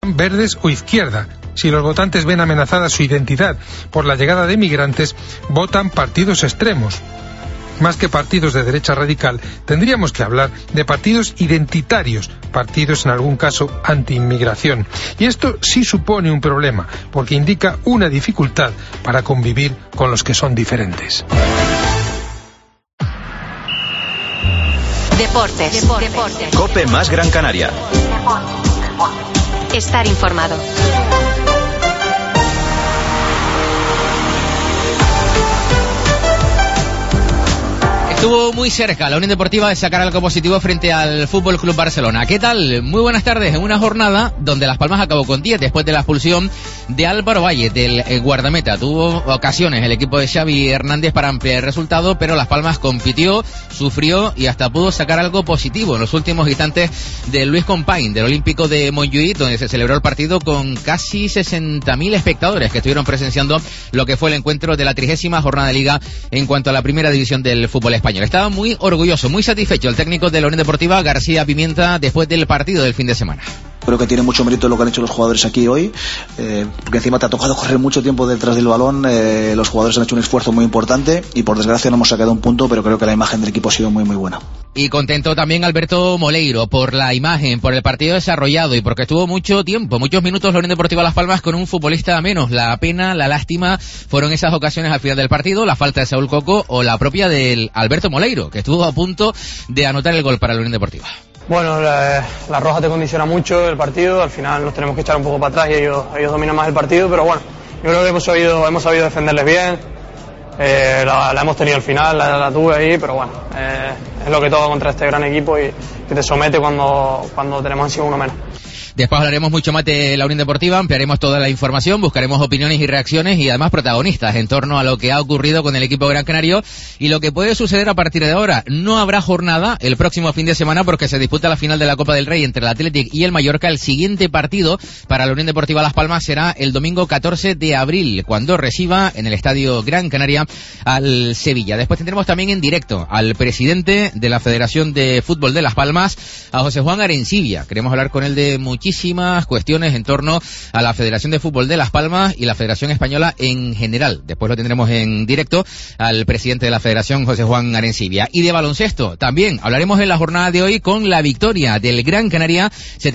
verdes o izquierda. Si los votantes ven amenazada su identidad por la llegada de migrantes, votan partidos extremos. Más que partidos de derecha radical, tendríamos que hablar de partidos identitarios, partidos en algún caso anti-inmigración. Y esto sí supone un problema, porque indica una dificultad para convivir con los que son diferentes. Deportes. COPE más Gran Canaria. Estar informado. Estuvo muy cerca la Unión Deportiva de sacar algo positivo frente al Fútbol Club Barcelona. ¿Qué tal? Muy buenas tardes. En una jornada donde Las Palmas acabó con 10 después de la expulsión de Álvaro Valle, del guardameta. Tuvo ocasiones el equipo de Xavi Hernández para ampliar el resultado, pero Las Palmas compitió, sufrió y hasta pudo sacar algo positivo en los últimos instantes de Luis Companys, del Olímpico de Montjuïc, donde se celebró el partido con casi 60.000 espectadores que estuvieron presenciando lo que fue el encuentro de la 30ª jornada de Liga en cuanto a la primera división del fútbol español. Estaba muy orgulloso, muy satisfecho el técnico de la Unión Deportiva, García Pimienta, después del partido del fin de semana. Creo que tiene mucho mérito lo que han hecho los jugadores aquí hoy, porque encima te ha tocado correr mucho tiempo detrás del balón. Los jugadores han hecho un esfuerzo muy importante y por desgracia no hemos sacado un punto, pero creo que la imagen del equipo ha sido muy muy buena. Y contento también Alberto Moleiro por la imagen, por el partido desarrollado y porque estuvo mucho tiempo, muchos minutos la Unión Deportiva Las Palmas con un futbolista menos. La pena, la lástima fueron esas ocasiones al final del partido, la falta de Saúl Coco o la propia del Alberto Moleiro, que estuvo a punto de anotar el gol para la Unión Deportiva. Bueno, la roja te condiciona mucho el partido, al final nos tenemos que echar un poco para atrás y ellos dominan más el partido, pero bueno, yo creo que hemos sabido defenderles bien, la hemos tenido al final, la tuve ahí, pero bueno, es lo que todo contra este gran equipo y que te somete cuando tenemos encima uno menos. Después hablaremos mucho más de la Unión Deportiva, ampliaremos toda la información, buscaremos opiniones y reacciones y además protagonistas en torno a lo que ha ocurrido con el equipo Gran Canario y lo que puede suceder a partir de ahora. No habrá jornada el próximo fin de semana porque se disputa la final de la Copa del Rey entre el Athletic y el Mallorca. El siguiente partido para la Unión Deportiva Las Palmas será el domingo 14 de abril, cuando reciba en el Estadio Gran Canaria al Sevilla. Después tendremos también en directo al presidente de la Federación de Fútbol de Las Palmas, a José Juan Arencibia. Queremos hablar con él de muchísimas cuestiones en torno a la Federación de Fútbol de Las Palmas y la Federación Española en general. Después lo tendremos en directo al presidente de la Federación, José Juan Arencibia. Y de baloncesto también hablaremos en la jornada de hoy con la victoria del Gran Canaria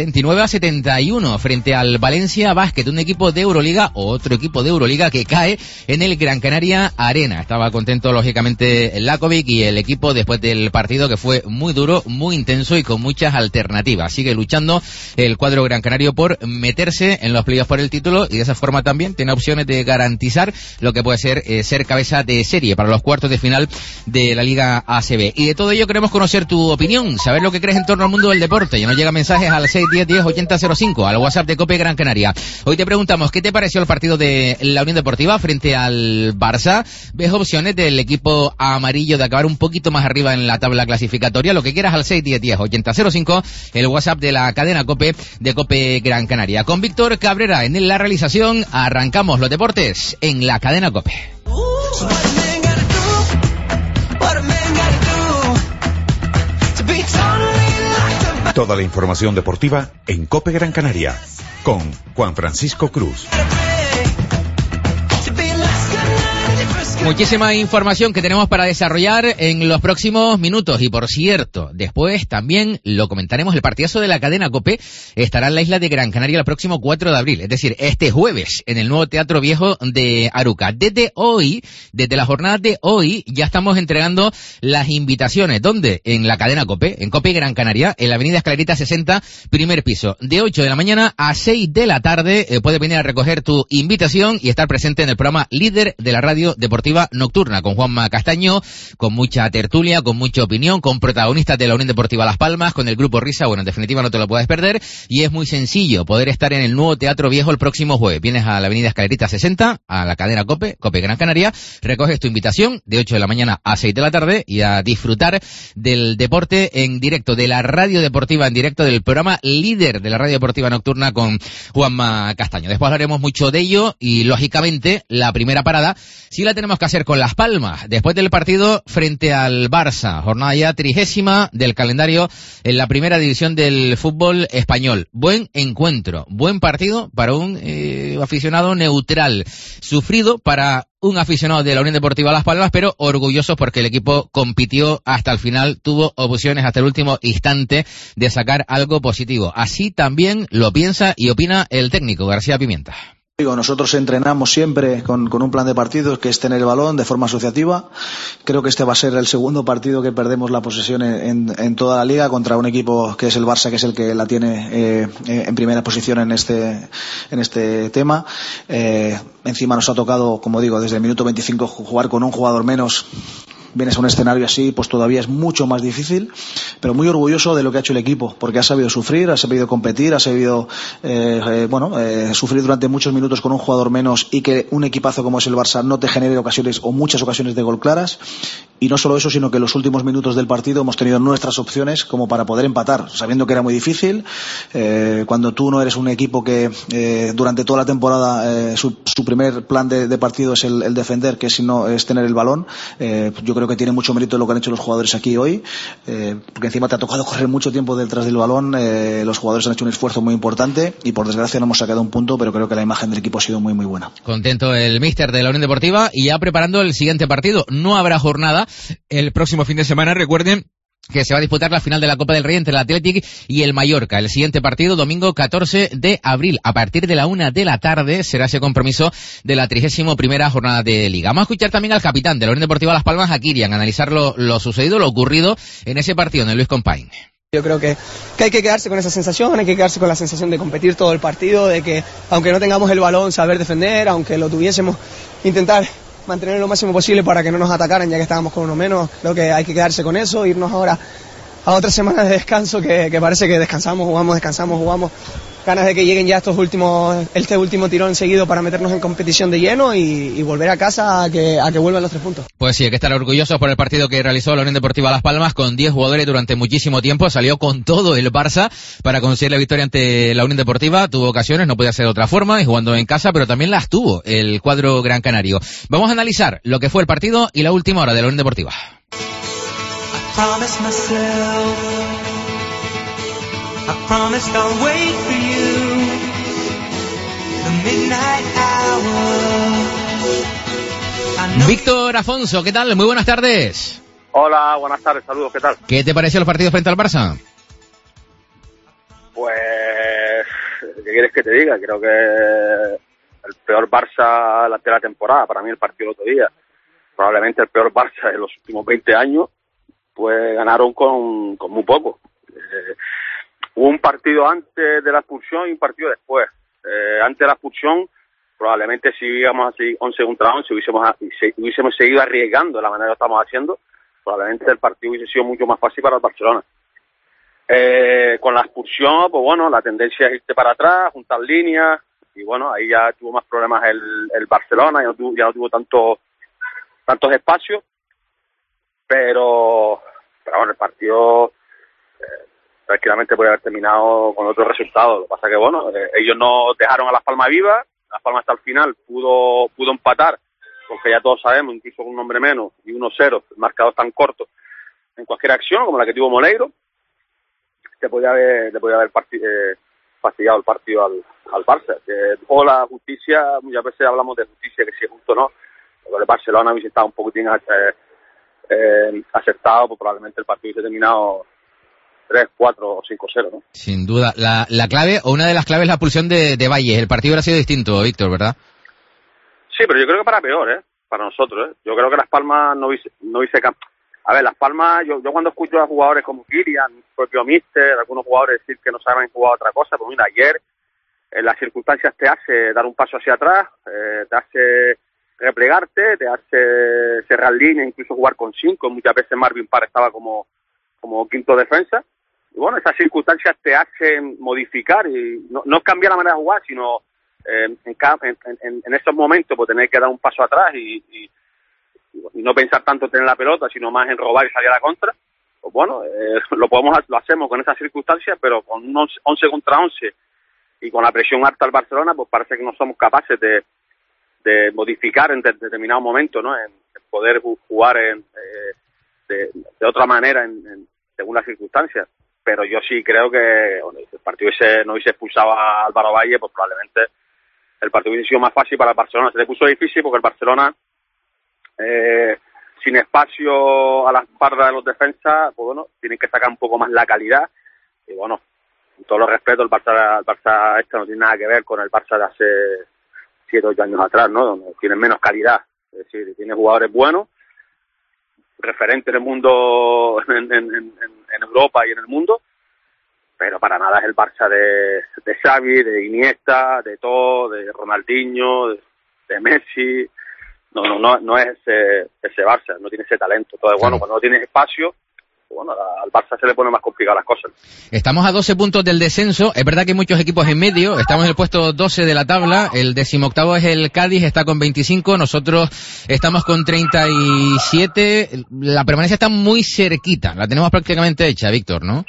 79-71 frente al Valencia Basket, un equipo de Euroliga, otro equipo de Euroliga que cae en el Gran Canaria Arena. Estaba contento lógicamente Lakovic y el equipo después del partido, que fue muy duro, muy intenso y con muchas alternativas. Sigue luchando el cuadro Gran Canario por meterse en los playoffs por el título y de esa forma también tiene opciones de garantizar lo que puede ser cabeza de serie para los cuartos de final de la Liga ACB. Y de todo ello queremos conocer tu opinión, saber lo que crees en torno al mundo del deporte. Ya nos llegan mensajes al 610-10-8005, al WhatsApp de COPE Gran Canaria. Hoy te preguntamos ¿qué te pareció el partido de la Unión Deportiva frente al Barça? ¿Ves opciones del equipo amarillo de acabar un poquito más arriba en la tabla clasificatoria? Lo que quieras al 610-10-8005, el WhatsApp de la cadena COPE de COPE Gran Canaria. Con Víctor Cabrera en la realización, arrancamos los deportes en la cadena COPE. Toda la información deportiva en COPE Gran Canaria con Juan Francisco Cruz. Muchísima información que tenemos para desarrollar en los próximos minutos y por cierto, después también lo comentaremos, el partidazo de la cadena COPE estará en la isla de Gran Canaria el próximo 4 de abril, es decir, este jueves en el nuevo Teatro Viejo de Aruca. Desde hoy, desde la jornada de hoy, ya estamos entregando las invitaciones. ¿Dónde? En la cadena COPE, en COPE Gran Canaria, en la avenida Escalerita 60, primer piso, de 8 de la mañana a 6 de la tarde. Puedes venir a recoger tu invitación y estar presente en el programa líder de la radio deportiva nocturna, con Juanma Castaño, con mucha tertulia, con mucha opinión, con protagonistas de la Unión Deportiva Las Palmas, con el Grupo Risa. Bueno, en definitiva no te lo puedes perder y es muy sencillo poder estar en el nuevo Teatro Viejo el próximo jueves. Vienes a la avenida Escalerita 60, a la cadena COPE, COPE Gran Canaria, recoges tu invitación de 8 de la mañana a 6 de la tarde y a disfrutar del deporte en directo, de la radio deportiva en directo, del programa líder de la radio deportiva nocturna con Juanma Castaño. Después hablaremos mucho de ello y lógicamente la primera parada sí la tenemos que que hacer con Las Palmas después del partido frente al Barça, jornada ya 30ª del calendario en la primera división del fútbol español. Buen encuentro, buen partido para un aficionado neutral, sufrido para un aficionado de la Unión Deportiva Las Palmas, pero orgulloso porque el equipo compitió hasta el final, tuvo opciones hasta el último instante de sacar algo positivo. Así también lo piensa y opina el técnico García Pimienta. Nosotros entrenamos siempre con un plan de partidos que es tener el balón de forma asociativa. Creo que este va a ser el segundo partido que perdemos la posesión en toda la liga contra un equipo que es el Barça, que es el que la tiene en primera posición en este tema. Encima nos ha tocado, como digo, desde el minuto 25 jugar con un jugador menos. Vienes a un escenario así, pues todavía es mucho más difícil, pero muy orgulloso de lo que ha hecho el equipo, porque ha sabido sufrir, ha sabido competir, ha sabido sufrir durante muchos minutos con un jugador menos y que un equipazo como es el Barça no te genere ocasiones o muchas ocasiones de gol claras. Y no solo eso, sino que en los últimos minutos del partido hemos tenido nuestras opciones como para poder empatar, sabiendo que era muy difícil. Cuando tú no eres un equipo que durante toda la temporada su primer plan de partido es el defender, que si no es tener el balón, yo creo que tiene mucho mérito lo que han hecho los jugadores aquí hoy, porque encima te ha tocado correr mucho tiempo detrás del balón. Los jugadores han hecho un esfuerzo muy importante y por desgracia no hemos sacado un punto, pero creo que la imagen del equipo ha sido muy muy buena. Contento el míster de la Unión Deportiva y ya preparando el siguiente partido. No habrá jornada el próximo fin de semana, recuerden que se va a disputar la final de la Copa del Rey entre el Athletic y el Mallorca. El siguiente partido, domingo 14 de abril. A partir de la 1 de la tarde será ese compromiso de la 31ª jornada de Liga. Vamos a escuchar también al capitán de la Unión Deportiva Las Palmas, a Kirian, analizar lo sucedido, lo ocurrido en ese partido en el Luis Companys. Yo creo que hay que quedarse con esa sensación, hay que quedarse con la sensación de competir todo el partido, de que aunque no tengamos el balón, saber defender, aunque lo tuviésemos, intentar mantener lo máximo posible para que no nos atacaran ya que estábamos con uno menos. Creo que hay que quedarse con eso, irnos ahora a otra semana de descanso que parece que descansamos, jugamos. Ganas de que lleguen ya este último tirón seguido para meternos en competición de lleno y volver a casa a que vuelvan los 3 puntos. Pues sí, hay que estar orgullosos por el partido que realizó la Unión Deportiva Las Palmas con 10 jugadores durante muchísimo tiempo. Salió con todo el Barça para conseguir la victoria ante la Unión Deportiva. Tuvo ocasiones, no podía ser de otra forma, y jugando en casa, pero también las tuvo el cuadro gran canario. Vamos a analizar lo que fue el partido y la última hora de la Unión Deportiva. I promised I'll wait for you, the midnight hour. Víctor Afonso, ¿qué tal? Muy buenas tardes. Hola, buenas tardes, saludos, ¿qué tal? ¿Qué te pareció el partido frente al Barça? Pues, ¿qué quieres que te diga? Creo que el peor Barça de la temporada, para mí el partido del otro día, probablemente el peor Barça de los últimos 20 años, pues ganaron con muy poco. Hubo un partido antes de la expulsión y un partido después. Antes de la expulsión, probablemente si íbamos así 11 contra 11, hubiésemos seguido arriesgando de la manera que estamos haciendo, probablemente el partido hubiese sido mucho más fácil para el Barcelona. Con la expulsión, pues bueno, la tendencia es irte para atrás, juntar líneas, y bueno, ahí ya tuvo más problemas el Barcelona, ya no tuvo tantos espacios, pero bueno, el partido tranquilamente podría haber terminado con otro resultado. Lo que pasa que bueno, ellos no dejaron a Las Palmas viva. Las Palmas hasta el final pudo empatar, porque ya todos sabemos, incluso con un hombre menos y 1-0, el marcador tan corto, en cualquier acción como la que tuvo Moleiro, te podía haber fastidiado el partido al Barça. O la justicia, muchas veces hablamos de justicia, que si es justo o no, pero el Barcelona hubiese estado un poquitín acertado, pues probablemente el partido hubiese terminado 3, 4 o 5-0, ¿no? Sin duda. La clave, o una de las claves, es la expulsión de Valles. El partido hubiera sido distinto, Víctor, ¿verdad? Sí, pero yo creo que para peor, para nosotros, Yo creo que Las Palmas no hubiese a ver, Las Palmas, yo cuando escucho a jugadores como Kirian, el propio míster, algunos jugadores decir que no saben jugar otra cosa, pues mira, ayer en las circunstancias te hace dar un paso hacia atrás, te hace replegarte, te hace cerrar línea, incluso jugar con 5. Muchas veces Marvin Parr estaba como quinto defensa. Y bueno, esas circunstancias te hacen modificar y no cambiar la manera de jugar, sino en esos momentos pues tener que dar un paso atrás y no pensar tanto en tener la pelota, sino más en robar y salir a la contra. Pues bueno, lo hacemos con esas circunstancias, pero con un 11 contra 11 y con la presión alta al Barcelona, pues parece que no somos capaces de modificar en determinado momento, ¿no? En poder jugar de otra manera según las circunstancias. Pero yo sí creo que el partido no hubiese expulsado a Álvaro Valle, pues probablemente el partido hubiese sido más fácil para el Barcelona. Se le puso difícil porque el Barcelona, sin espacio a la espalda de los defensas, pues bueno, tienen que sacar un poco más la calidad. Y bueno, con todo los respeto, el Barça este no tiene nada que ver con el Barça de hace 7 o 8 años atrás, ¿no? Donde tienen menos calidad. Es decir, tiene jugadores buenos, referentes en el mundo, en Europa y en el mundo, pero para nada es el Barça de Xavi, de Iniesta, de todo, de Ronaldinho, de Messi. No es ese Barça, no tiene ese talento. Entonces, bueno, cuando no tienes espacio, bueno, al Barça se le pone más complicadas las cosas. Estamos a 12 puntos del descenso. Es verdad que hay muchos equipos en medio. Estamos en el puesto 12 de la tabla. El 18º es el Cádiz, está con 25. Nosotros estamos con 37. La permanencia está muy cerquita. La tenemos prácticamente hecha, Víctor, ¿no?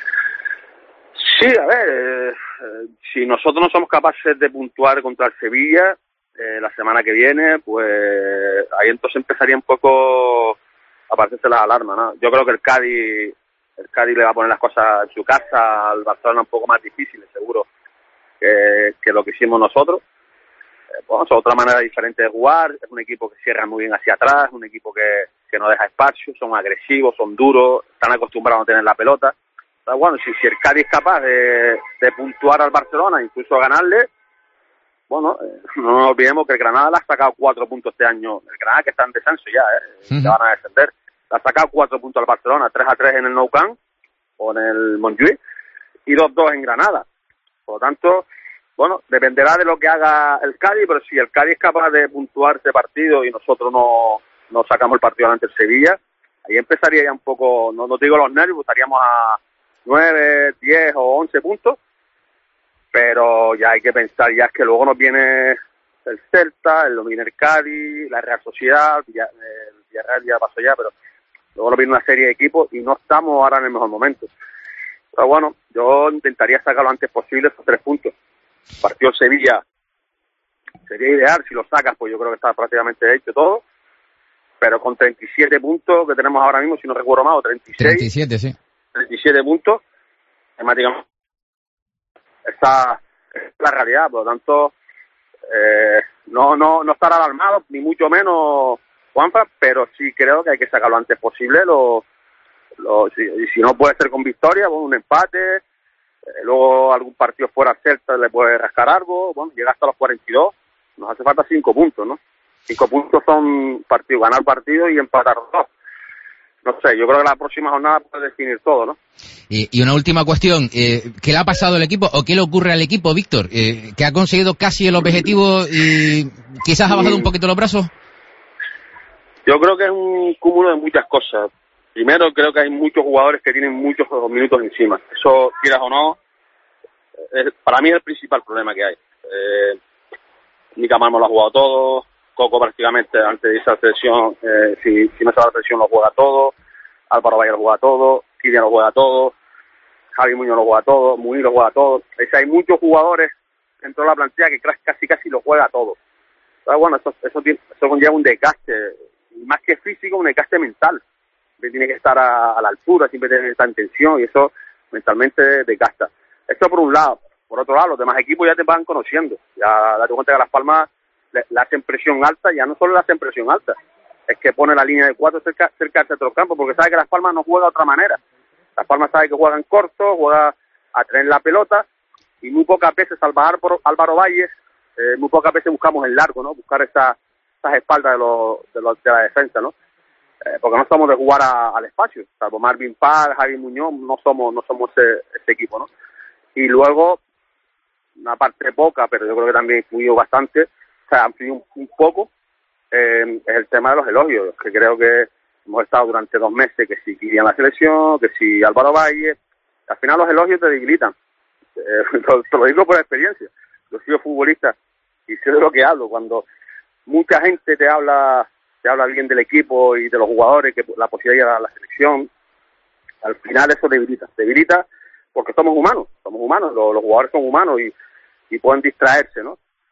Sí, a ver, si nosotros no somos capaces de puntuar contra el Sevilla la semana que viene, pues ahí entonces empezaría un poco a aparecerse las alarmas, ¿no? Yo creo que el Cádiz le va a poner las cosas en su casa, al Barcelona un poco más difíciles, seguro, que lo que hicimos nosotros. Bueno, es otra manera diferente de jugar, es un equipo que cierra muy bien hacia atrás, un equipo que no deja espacio, son agresivos, son duros, están acostumbrados a tener la pelota. Entonces, bueno, si el Cádiz es capaz de puntuar al Barcelona, incluso ganarle, bueno, no nos olvidemos que el Granada le ha sacado 4 puntos este año. El Granada que está en descenso ya, ya van a descender. Le ha sacado 4 puntos al Barcelona, 3-3 en el Nou Camp o en el Montjuïc y 2-2 en Granada. Por lo tanto, bueno, dependerá de lo que haga el Cádiz, pero si el Cádiz es capaz de puntuar este partido y nosotros no sacamos el partido ante el Sevilla, ahí empezaría ya un poco, no te digo los nervios, estaríamos a 9, 10 o 11 puntos, pero ya hay que pensar ya que luego nos viene el Celta, lo viene el Cádiz, la Real Sociedad, el Villarreal ya pasó ya, pero luego nos viene una serie de equipos y no estamos ahora en el mejor momento. Pero bueno, yo intentaría sacar lo antes posible esos 3 puntos. Partido Sevilla sería ideal, si lo sacas, pues yo creo que está prácticamente hecho todo, pero con 37 puntos que tenemos ahora mismo, si no recuerdo mal, o 37, sí. 37 puntos, temáticamente esa es la realidad. Por lo tanto, no estar alarmado, ni mucho menos, Juanfa, pero sí creo que hay que sacarlo lo antes posible. Si no puede ser con victoria, bueno, un empate, luego algún partido fuera Celta le puede rascar algo, bueno, llega hasta los 42, nos hace falta 5 puntos, ¿no? 5 puntos son partido, ganar partido y empatar 2. No sé, yo creo que la próxima jornada puede definir todo, ¿no? Y una última cuestión, ¿qué le ha pasado al equipo o qué le ocurre al equipo, Víctor? ¿Que ha conseguido casi el objetivo y quizás ha bajado un poquito los brazos? Yo creo que es un cúmulo de muchas cosas. Primero, creo que hay muchos jugadores que tienen muchos minutos encima. Eso, quieras o no, para mí es el principal problema que hay. Mica Marmo lo ha jugado todo, Coco prácticamente antes de irse a la selección, si no se va a la selección lo juega todo, Álvaro Valle lo juega todo, Kylian lo juega todo, Javi Muñoz lo juega todo, Munir lo juega todo. Hay muchos jugadores dentro de la plantilla que casi lo juega todo. Pero bueno, eso conlleva un desgaste, más que físico, un desgaste mental. Siempre tiene que estar a la altura, siempre tiene que estar en tensión y eso mentalmente desgasta. Eso por un lado. Por otro lado, los demás equipos ya te van conociendo. Ya date cuenta que Las Palmas le hacen presión alta, ya no solo le hacen presión alta, es que pone la línea de 4 cerca del centrocampo, porque sabe que Las Palmas no juega de otra manera. Las Palmas sabe que juega en corto, juega a tener la pelota, y muy pocas veces al bajar por Álvaro Valles, muy pocas veces buscamos el largo, ¿no? Buscar esas espaldas de la defensa, ¿no? Porque no somos de jugar al espacio, salvo Marvin Paz, Javi Muñoz, no somos ese equipo, ¿no? Y luego, una parte poca, pero yo creo que también influyó bastante, o sea, influyó un poco, es el tema de los elogios, que creo que hemos estado durante 2 meses, que si Kylian la selección, que si Álvaro Valle, al final los elogios te debilitan, te lo digo por experiencia, yo he sido futbolista y sé de lo que hablo, cuando mucha gente te habla bien del equipo y de los jugadores, que la posibilidad de ir a la selección, al final eso debilita porque somos humanos, los jugadores son humanos y pueden distraerse, ¿no?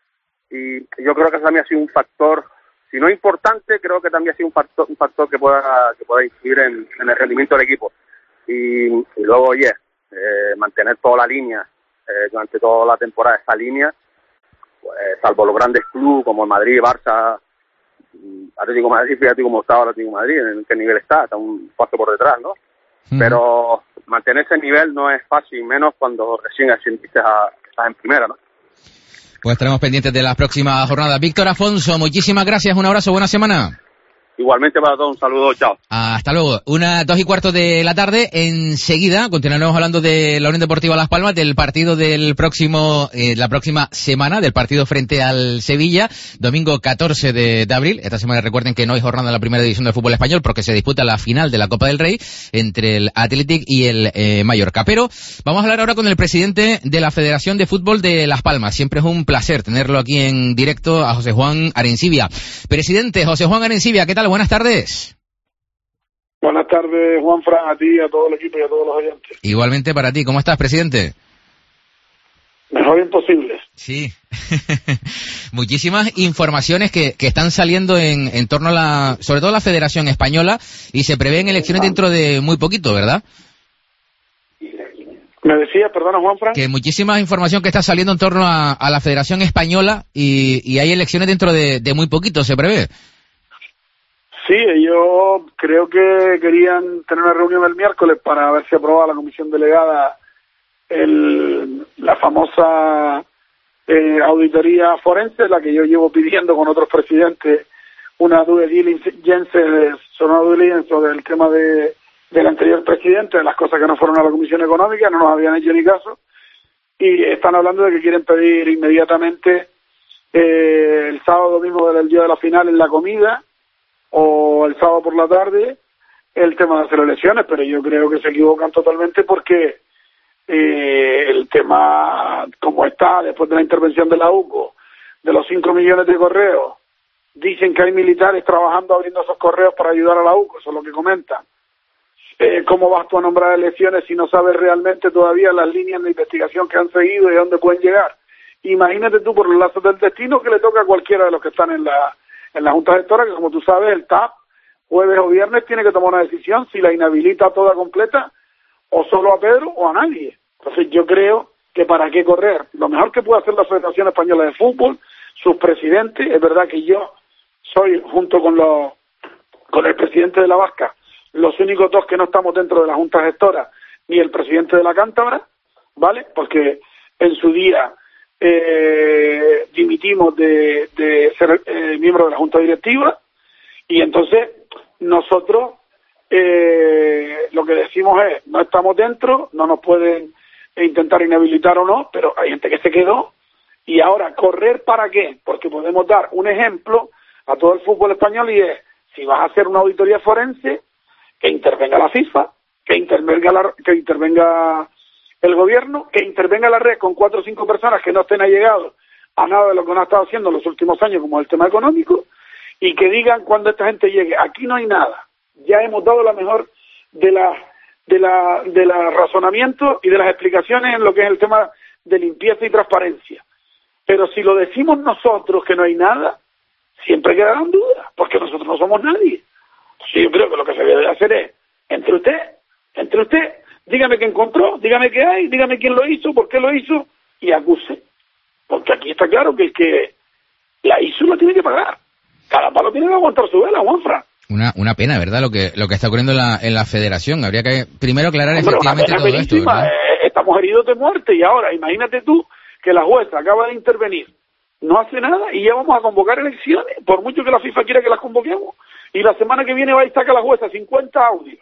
y yo creo que también ha sido un factor, si no importante, creo que también ha sido un factor que pueda influir en el rendimiento del equipo. Y luego, oye, mantener toda la línea, durante toda la temporada esa línea, pues, salvo los grandes clubes como el Madrid, Barça, Atlético de Madrid, fíjate cómo estaba el Atlético de Madrid, en qué nivel está un paso por detrás, ¿no? Pero mantener ese nivel no es fácil, menos cuando recién estás en primera, ¿no? Pues estaremos pendientes de las próximas jornadas. Víctor Afonso, muchísimas gracias, un abrazo, buena semana. Igualmente para todos, un saludo, chao. Hasta luego. 2:15 de la tarde. Enseguida continuaremos hablando de la Unión Deportiva Las Palmas, del partido del próximo, la próxima semana, del partido frente al Sevilla, domingo 14 de abril. Esta semana recuerden que no hay jornada en la primera división del fútbol español porque se disputa la final de la Copa del Rey entre el Athletic y el Mallorca. Pero vamos a hablar ahora con el presidente de la Federación de Fútbol de Las Palmas. Siempre es un placer tenerlo aquí en directo a José Juan Arencibia. Presidente José Juan Arencibia, ¿qué tal? Buenas tardes. Buenas tardes, Juanfran, a ti, a todo el equipo y a todos los oyentes. Igualmente para ti. ¿Cómo estás, presidente? Mejor imposible. Sí. Muchísimas informaciones que están saliendo en torno a sobre todo la Federación Española, y se prevén elecciones dentro de muy poquito, ¿verdad? Me decía, perdona, Juanfran. Que muchísima información que está saliendo en torno a la Federación Española y hay elecciones dentro de muy poquito, ¿se prevé? Sí, ellos creo que querían tener una reunión el miércoles para ver si aprobaba la comisión delegada la famosa auditoría forense, la que yo llevo pidiendo con otros presidentes, una due diligence sobre el tema del anterior presidente, de las cosas que no fueron a la Comisión Económica, no nos habían hecho ni caso, y están hablando de que quieren pedir inmediatamente el sábado mismo del día de la final en la comida, o el sábado por la tarde, el tema de hacer elecciones, pero yo creo que se equivocan totalmente porque el tema, como está, después de la intervención de la UCO, de los 5 millones de correos, dicen que hay militares trabajando abriendo esos correos para ayudar a la UCO, eso es lo que comentan. ¿Cómo vas tú a nombrar elecciones si no sabes realmente todavía las líneas de investigación que han seguido y a dónde pueden llegar? Imagínate tú, por los lazos del destino, que le toca a cualquiera de los que están en la Junta Gestora, que como tú sabes, el TAP, jueves o viernes, tiene que tomar una decisión si la inhabilita toda completa, o solo a Pedro o a nadie. Entonces yo creo que para qué correr. Lo mejor que puede hacer la Federación Española de Fútbol, sus presidentes, es verdad que yo soy, junto con el presidente de la Vasca, los únicos dos que no estamos dentro de la Junta Gestora, ni el presidente de la Cántabra, ¿vale? Porque en su día dimitimos de ser miembro de la Junta Directiva, y entonces nosotros lo que decimos es, no estamos dentro, no nos pueden intentar inhabilitar o no, pero hay gente que se quedó, y ahora, ¿correr para qué? Porque podemos dar un ejemplo a todo el fútbol español, y es, si vas a hacer una auditoría forense, que intervenga la FIFA, que intervenga el gobierno, que intervenga la red con 4 o 5 personas que no estén allegados a nada de lo que no ha estado haciendo en los últimos años, como el tema económico, y que digan cuando esta gente llegue, aquí no hay nada, ya hemos dado la mejor de la razonamiento y de las explicaciones en lo que es el tema de limpieza y transparencia. Pero si lo decimos nosotros que no hay nada, siempre quedarán dudas, porque nosotros no somos nadie. Sí, yo creo que lo que se debe hacer es, entre usted, dígame qué encontró, dígame qué hay, dígame quién lo hizo, por qué lo hizo, y acuse. Porque aquí está claro que el que la hizo la tiene que pagar. Cada palo tiene que aguantar su vela, Juanfran. Una pena, ¿verdad? Lo que está ocurriendo en la Federación. Habría que primero aclarar efectivamente todo esto, ¿verdad? Estamos heridos de muerte, y ahora imagínate tú que la jueza acaba de intervenir, no hace nada, y ya vamos a convocar elecciones, por mucho que la FIFA quiera que las convoquemos, y la semana que viene va y saca la jueza 50 audios,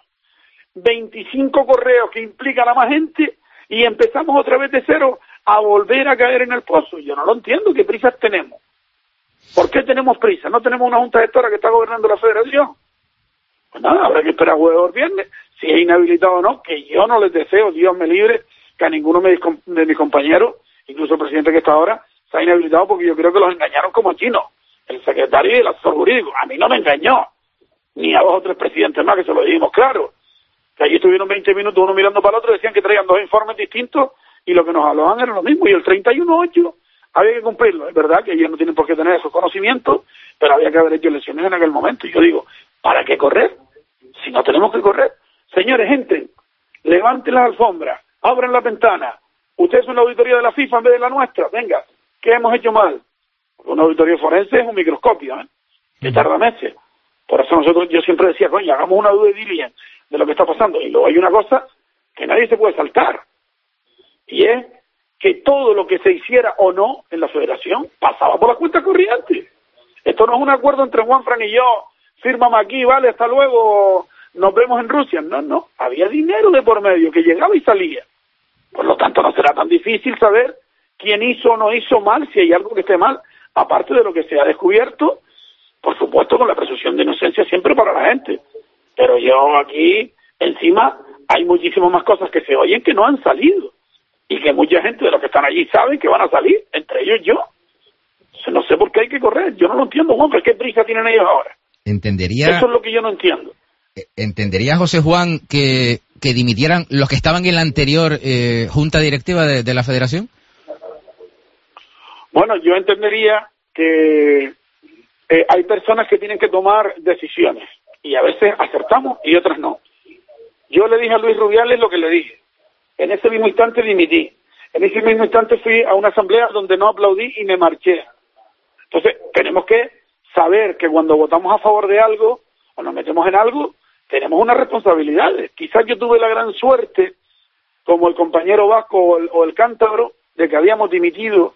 25 correos que implican a más gente, y empezamos otra vez de cero a volver a caer en el pozo. Yo no lo entiendo, ¿qué prisas tenemos? ¿Por qué tenemos prisa? ¿No tenemos una junta gestora que está gobernando la federación? Pues nada, habrá que esperar jueves o viernes, si es inhabilitado o no, que yo no les deseo, Dios me libre, que a ninguno de mis compañeros, incluso el presidente que está ahora, se ha inhabilitado, porque yo creo que los engañaron como chinos, el secretario y el asesor jurídico. A mí no me engañó, ni a 2 o 3 presidentes más, que se lo dijimos claro, que allí estuvieron 20 minutos uno mirando para el otro, decían que traían 2 informes distintos, y lo que nos hablaban era lo mismo, y el 31-8 había que cumplirlo. Es verdad que ellos no tienen por qué tener esos conocimientos, pero había que haber hecho elecciones en aquel momento. Y yo digo, ¿para qué correr? Si no tenemos que correr. Señores, entren, levanten las alfombras, abran la ventana. Ustedes son la auditoría de la FIFA en vez de la nuestra. Venga, ¿qué hemos hecho mal? Una auditoría forense es un microscopio, que tarda meses. Por eso yo siempre decía, coño, hagamos una due diligence de lo que está pasando. Y luego hay una cosa que nadie se puede saltar, y es que todo lo que se hiciera o no en la federación pasaba por la cuenta corriente. Esto no es un acuerdo entre Juanfran y yo, fírmame aquí, vale, hasta luego, nos vemos en Rusia. No, había dinero de por medio que llegaba y salía. Por lo tanto, no será tan difícil saber quién hizo o no hizo mal, si hay algo que esté mal, aparte de lo que se ha descubierto, por supuesto con la presunción de inocencia siempre para la gente. Pero yo aquí, encima, hay muchísimas más cosas que se oyen que no han salido, y que mucha gente de los que están allí saben que van a salir, entre ellos yo. No sé por qué hay que correr, yo no lo entiendo, Juan, ¿qué prisa tienen ellos ahora? Entendería... Eso es lo que yo no entiendo. ¿Entendería, José Juan, que dimitieran los que estaban en la anterior junta directiva de la federación? Bueno, yo entendería que hay personas que tienen que tomar decisiones, y a veces acertamos y otras no. Yo le dije a Luis Rubiales lo que le dije. En ese mismo instante dimití. En ese mismo instante fui a una asamblea donde no aplaudí y me marché. Entonces, tenemos que saber que cuando votamos a favor de algo o nos metemos en algo, tenemos unas responsabilidades. Quizás yo tuve la gran suerte, como el compañero vasco o el cántabro, de que habíamos dimitido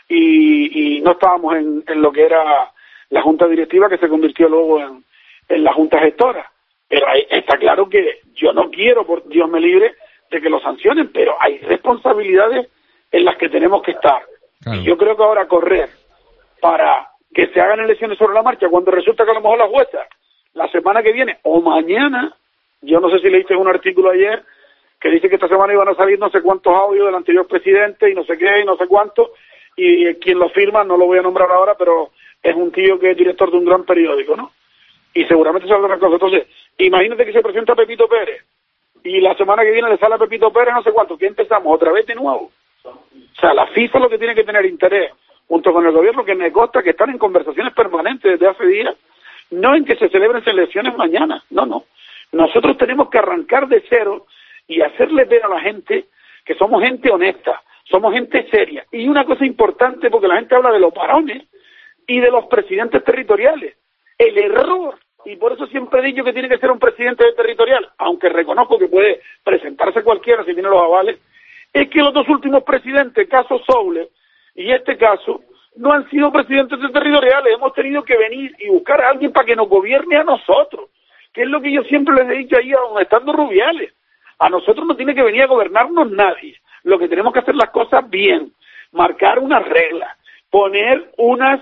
y no estábamos en lo que era la junta directiva, que se convirtió luego en la junta gestora. Pero ahí está claro que yo no quiero, por Dios me libre, de que lo sancionen, pero hay responsabilidades en las que tenemos que estar. Claro. Y yo creo que ahora correr para que se hagan elecciones sobre la marcha, cuando resulta que a lo mejor las juezas, la semana que viene o mañana, yo no sé si leíste un artículo ayer que dice que esta semana iban a salir no sé cuántos audios del anterior presidente y no sé qué y no sé cuánto, y quien lo firma, no lo voy a nombrar ahora, pero es un tío que es director de un gran periódico, ¿no? Y seguramente saldrán cosas. Entonces, imagínate que se presenta Pepito Pérez y la semana que viene le sale a Pepito Pérez no sé cuánto, ¿qué empezamos? ¿Otra vez de nuevo? O sea, la FIFA lo que tiene que tener interés, junto con el gobierno, que me consta que están en conversaciones permanentes desde hace días, no en que se celebren elecciones mañana, no. Nosotros tenemos que arrancar de cero y hacerle ver a la gente que somos gente honesta, somos gente seria. Y una cosa importante, porque la gente habla de los varones y de los presidentes territoriales. El error, y por eso siempre he dicho que tiene que ser un presidente territorial, aunque reconozco que puede presentarse cualquiera si tiene los avales, es que los dos últimos presidentes, caso Soule y este caso, no han sido presidentes territoriales. Hemos tenido que venir y buscar a alguien para que nos gobierne a nosotros, que es lo que yo siempre les he dicho ahí, aun estando Rubiales. A nosotros no tiene que venir a gobernarnos nadie. Lo que tenemos que hacer las cosas bien, marcar unas reglas, poner unas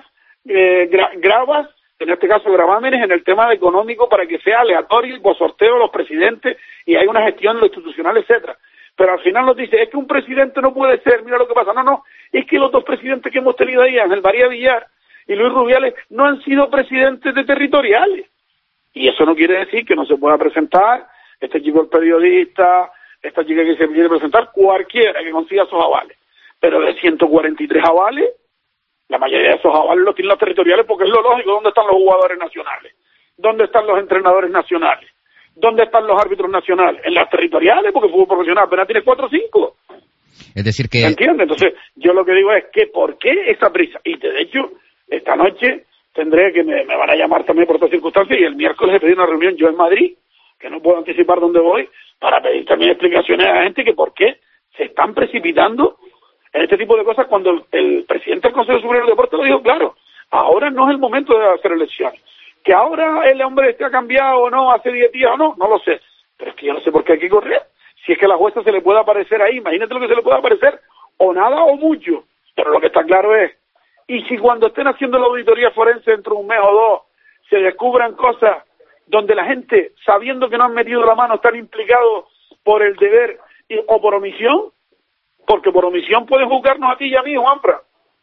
gravas, en este caso gravámenes, en el tema económico para que sea aleatorio y por sorteo de los presidentes y hay una gestión en lo institucional, etcétera. Pero al final nos dice, es que un presidente no puede ser, mira lo que pasa. No, es que los dos presidentes que hemos tenido ahí, Ángel María Villar y Luis Rubiales, no han sido presidentes de territoriales. Y eso no quiere decir que no se pueda presentar este chico el periodista, esta chica que se quiere presentar, cualquiera que consiga esos avales. Pero de 143 avales, la mayoría de esos avales los tienen los territoriales porque es lo lógico. ¿Dónde están los jugadores nacionales? ¿Dónde están los entrenadores nacionales? ¿Dónde están los árbitros nacionales? En las territoriales, porque el fútbol profesional apenas tiene 4 o 5. Es decir que... ¿Me entiendes? Entonces, yo lo que digo es que ¿por qué esa prisa? Y de hecho, esta noche tendré que me van a llamar también por otras circunstancias y el miércoles he pedido una reunión yo en Madrid, que no puedo anticipar dónde voy, para pedir también explicaciones a la gente que por qué se están precipitando en este tipo de cosas cuando el presidente del Consejo Superior de Deportes lo dijo claro, ahora no es el momento de hacer elecciones. Que ahora el hombre esté cambiado o no, hace 10 días o no lo sé. Pero es que yo no sé por qué hay que correr. Si es que a la jueza se le puede aparecer ahí, imagínate lo que se le puede aparecer, o nada o mucho. Pero lo que está claro es, y si cuando estén haciendo la auditoría forense dentro de un mes o dos, se descubran cosas donde la gente, sabiendo que no han metido la mano, están implicados por el deber o por omisión, porque por omisión pueden juzgarnos a ti y a mí, Juanfran.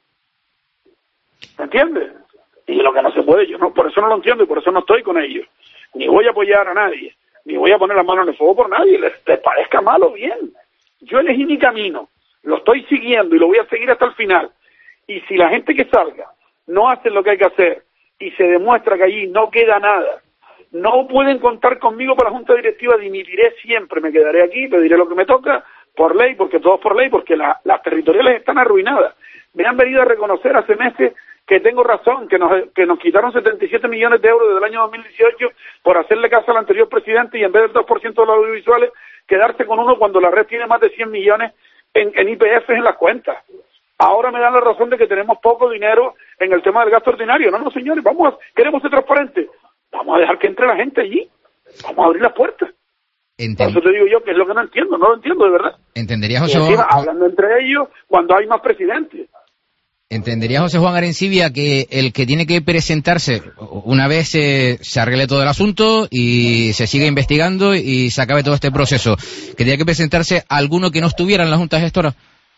¿Me entiendes? Y lo que no se puede, yo no, por eso no lo entiendo y por eso no estoy con ellos. Ni voy a apoyar a nadie, ni voy a poner las manos en el fuego por nadie, les parezca mal o bien. Yo elegí mi camino, lo estoy siguiendo y lo voy a seguir hasta el final. Y si la gente que salga no hace lo que hay que hacer y se demuestra que allí no queda nada, no pueden contar conmigo para la Junta Directiva, dimitiré siempre, me quedaré aquí, pediré lo que me toca, por ley, porque todo es por ley, porque las territoriales están arruinadas. Me han venido a reconocer hace meses que tengo razón, que nos quitaron 77 millones de euros desde el año 2018 por hacerle caso al anterior presidente y en vez del 2% de los audiovisuales, quedarse con uno cuando la red tiene más de 100 millones en IPF en las cuentas. Ahora me dan la razón de que tenemos poco dinero en el tema del gasto ordinario. No, señores, queremos ser transparentes. Vamos a dejar que entre la gente allí. Vamos a abrir las puertas. Por eso te digo yo que es lo que no lo entiendo de verdad. ¿Entendería, José Juan? Hablando entre ellos cuando hay más presidentes. ¿Entendería, José Juan Arencibia, que el que tiene que presentarse una vez se arregle todo el asunto y se siga investigando y se acabe todo este proceso, que tiene que presentarse alguno que no estuviera en la Junta Gestora?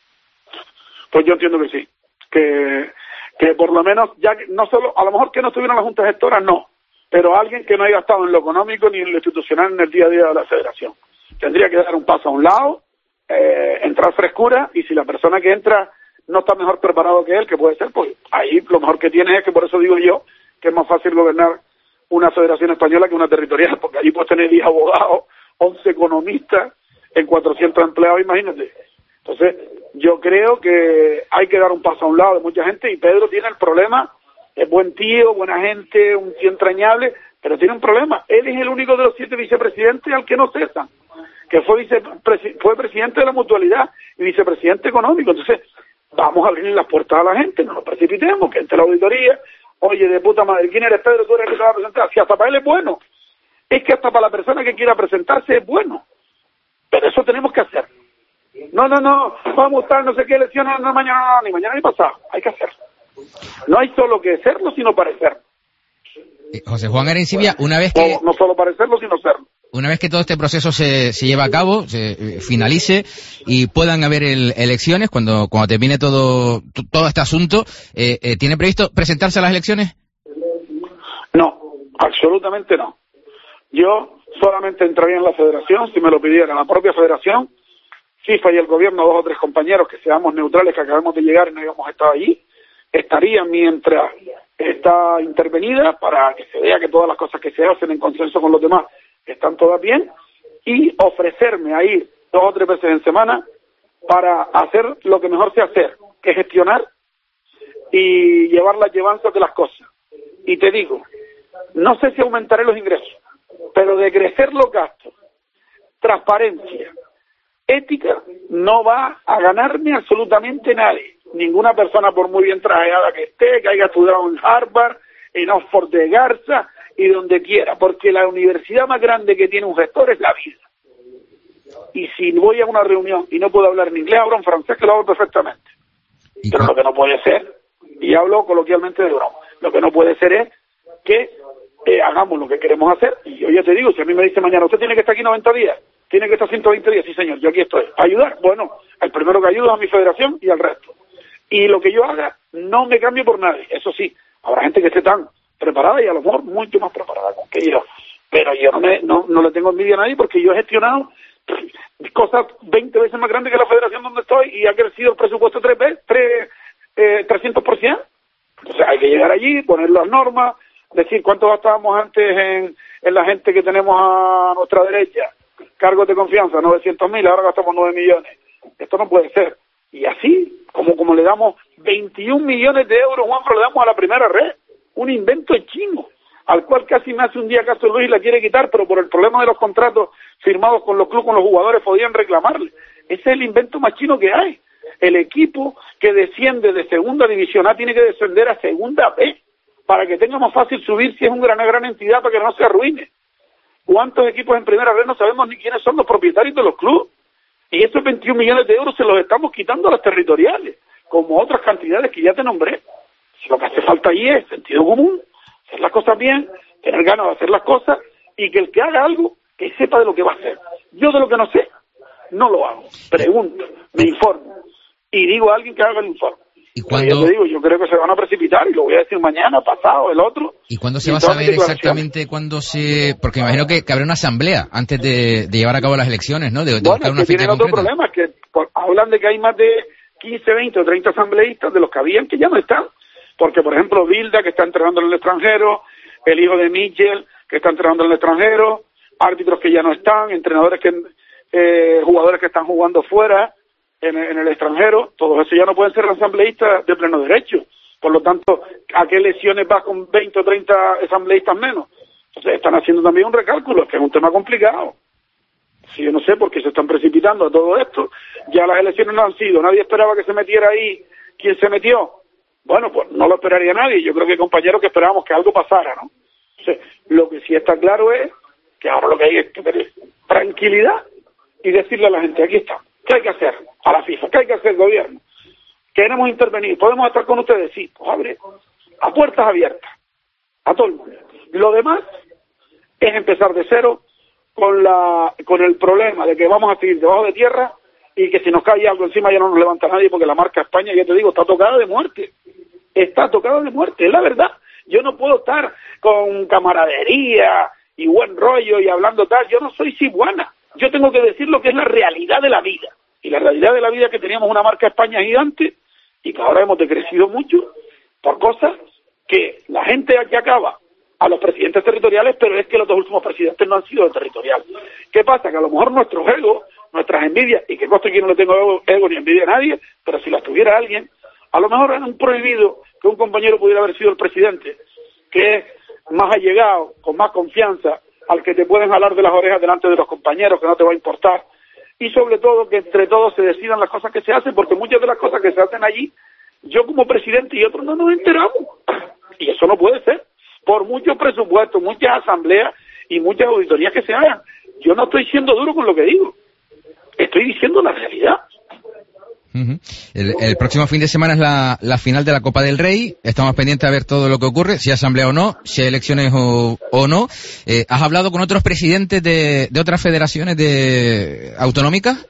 Pues yo entiendo que sí. Que por lo menos, ya que no solo, a lo mejor que no estuviera en la Junta Gestora, no. Pero alguien que no haya estado en lo económico ni en lo institucional en el día a día de la federación. Tendría que dar un paso a un lado, entrar frescura, y si la persona que entra no está mejor preparado que él, que puede ser, pues ahí lo mejor que tiene es que, por eso digo yo, que es más fácil gobernar una federación española que una territorial, porque allí puedes tener 10 abogados, 11 economistas, en 400 empleados, imagínate. Entonces, yo creo que hay que dar un paso a un lado de mucha gente, y Pedro tiene el problema. Es buen tío, buena gente, un tío entrañable, pero tiene un problema. Él es el único de los 7 vicepresidentes al que no cesan, que fue presidente de la Mutualidad y vicepresidente económico. Entonces, vamos a abrir las puertas a la gente, no nos precipitemos, que entre la auditoría, oye, de puta madre, ¿quién eres, Pedro? Tú eres el que te va a presentar. Si hasta para él es bueno, es que hasta para la persona que quiera presentarse es bueno, pero eso tenemos que hacer. No, vamos a estar no sé qué elecciones, no mañana, ni mañana ni pasado, hay que hacerlo. No hay solo que serlo, sino parecerlo. José Juan Arencibia, una vez que... No solo parecerlo, sino serlo. Una vez que todo este proceso se lleve a cabo, se finalice y puedan haber elecciones, cuando termine todo este asunto, ¿tiene previsto presentarse a las elecciones? No, absolutamente no. Yo solamente entraría en la federación si me lo pidiera la propia federación, FIFA y el gobierno, 2 o 3 compañeros que seamos neutrales, que acabamos de llegar y no habíamos estado allí, estaría mientras está intervenida para que se vea que todas las cosas que se hacen en consenso con los demás están todas bien, y ofrecerme a ir 2 o 3 veces en semana para hacer lo que mejor sé hacer, que es gestionar y llevar las llevanzas de las cosas. Y te digo, no sé si aumentaré los ingresos, pero de crecer los gastos, transparencia, ética, no va a ganarme absolutamente nadie. Ninguna persona, por muy bien trajeada que esté, que haya estudiado en Harvard, en Oxford de Garza y donde quiera, porque la universidad más grande que tiene un gestor es la vida. Y si voy a una reunión y no puedo hablar en inglés, hablo en francés, que lo hago perfectamente. Pero lo que no puede ser, y hablo coloquialmente de broma, lo que no puede ser es que hagamos lo que queremos hacer. Y yo ya te digo, si a mí me dice mañana, usted tiene que estar aquí 90 días, tiene que estar 120 días, sí señor, yo aquí estoy. ¿Ayudar? Bueno, el primero que ayuda es a mi federación y al resto. Y lo que yo haga, no me cambio por nadie. Eso sí, habrá gente que esté tan preparada y a lo mejor mucho más preparada que yo. Pero yo no le tengo envidia a nadie, porque yo he gestionado cosas 20 veces más grandes que la federación donde estoy y ha crecido el presupuesto 300%. Entonces hay que llegar allí, poner las normas, decir cuánto gastábamos antes en la gente que tenemos a nuestra derecha. Cargos de confianza, 900.000, ahora gastamos 9 millones. Esto no puede ser. Y así, como le damos 21 millones de euros, Juanfro, le damos a la primera red. Un invento chino, al cual casi me hace un día caso Luis y la quiere quitar, pero por el problema de los contratos firmados con los clubes, con los jugadores, podían reclamarle. Ese es el invento más chino que hay. El equipo que desciende de segunda división A tiene que descender a segunda B, para que tenga más fácil subir si es una gran entidad, para que no se arruine. ¿Cuántos equipos en primera red no sabemos ni quiénes son los propietarios de los clubes? Y esos 21 millones de euros se los estamos quitando a las territoriales, como otras cantidades que ya te nombré. Lo que hace falta allí es sentido común, hacer las cosas bien, tener ganas de hacer las cosas, y que el que haga algo, que sepa de lo que va a hacer. Yo de lo que no sé, no lo hago. Pregunto, me informo, y digo a alguien que haga el informe. ¿Y cuándo? Yo te digo, yo creo que se van a precipitar, y lo voy a decir mañana, pasado, el otro. ¿Y cuándo se va a saber exactamente cuándo se...? Porque me imagino que habrá una asamblea antes de llevar a cabo las elecciones, ¿no? De bueno, buscar una fecha concreta. Otro problema, que hablan de que hay más de 15, 20 o 30 asambleístas de los que habían que ya no están. Porque, por ejemplo, Bilda, que está entrenando en el extranjero, el hijo de Mitchell, que está entrenando en el extranjero, árbitros que ya no están, entrenadores jugadores que están jugando fuera, en el extranjero, todos esos ya no pueden ser asambleístas de pleno derecho. Por lo tanto, ¿a qué elecciones vas con 20 o 30 asambleístas menos? Entonces están haciendo también un recálculo, que es un tema complicado. Sí, yo no sé por qué se están precipitando a todo esto. Ya las elecciones no han sido, nadie esperaba que se metiera ahí. ¿Quién se metió? Bueno, pues no lo esperaría nadie. Yo creo que compañeros que esperábamos que algo pasara, ¿no? Entonces, lo que sí está claro es que ahora lo que hay es que tener tranquilidad y decirle a la gente, aquí está, ¿qué hay que hacer? A la FIFA, ¿qué hay que hacer el gobierno? Queremos intervenir, ¿podemos estar con ustedes? Sí, pues abre a puertas abiertas, a todo el mundo. Lo demás es empezar de cero con el problema de que vamos a seguir debajo de tierra y que si nos cae algo encima ya no nos levanta nadie porque la marca España, ya te digo, está tocada de muerte. Está tocada de muerte, es la verdad. Yo no puedo estar con camaradería y buen rollo y hablando tal, yo no soy cibuana. Yo tengo que decir lo que es la realidad de la vida. Y la realidad de la vida es que teníamos una marca España gigante y que ahora hemos decrecido mucho por cosas que la gente aquí acaba a los presidentes territoriales, pero es que los dos últimos presidentes no han sido de territorial. ¿Qué pasa? Que a lo mejor nuestros egos, nuestras envidias, y que conste que no le tengo ego ni envidia a nadie, pero si las tuviera alguien, a lo mejor han prohibido que un compañero pudiera haber sido el presidente, que es más allegado, con más confianza, al que te pueden jalar de las orejas delante de los compañeros, que no te va a importar, y sobre todo que entre todos se decidan las cosas que se hacen, porque muchas de las cosas que se hacen allí, yo como presidente y otros no nos enteramos, y eso no puede ser, por muchos presupuestos, muchas asambleas y muchas auditorías que se hagan. Yo no estoy siendo duro con lo que digo, estoy diciendo la realidad. El próximo fin de semana es la final de la Copa del Rey. Estamos pendientes a ver todo lo que ocurre, si hay asamblea o no, si hay elecciones o no. ¿Has hablado con otros presidentes de otras federaciones autonómicas?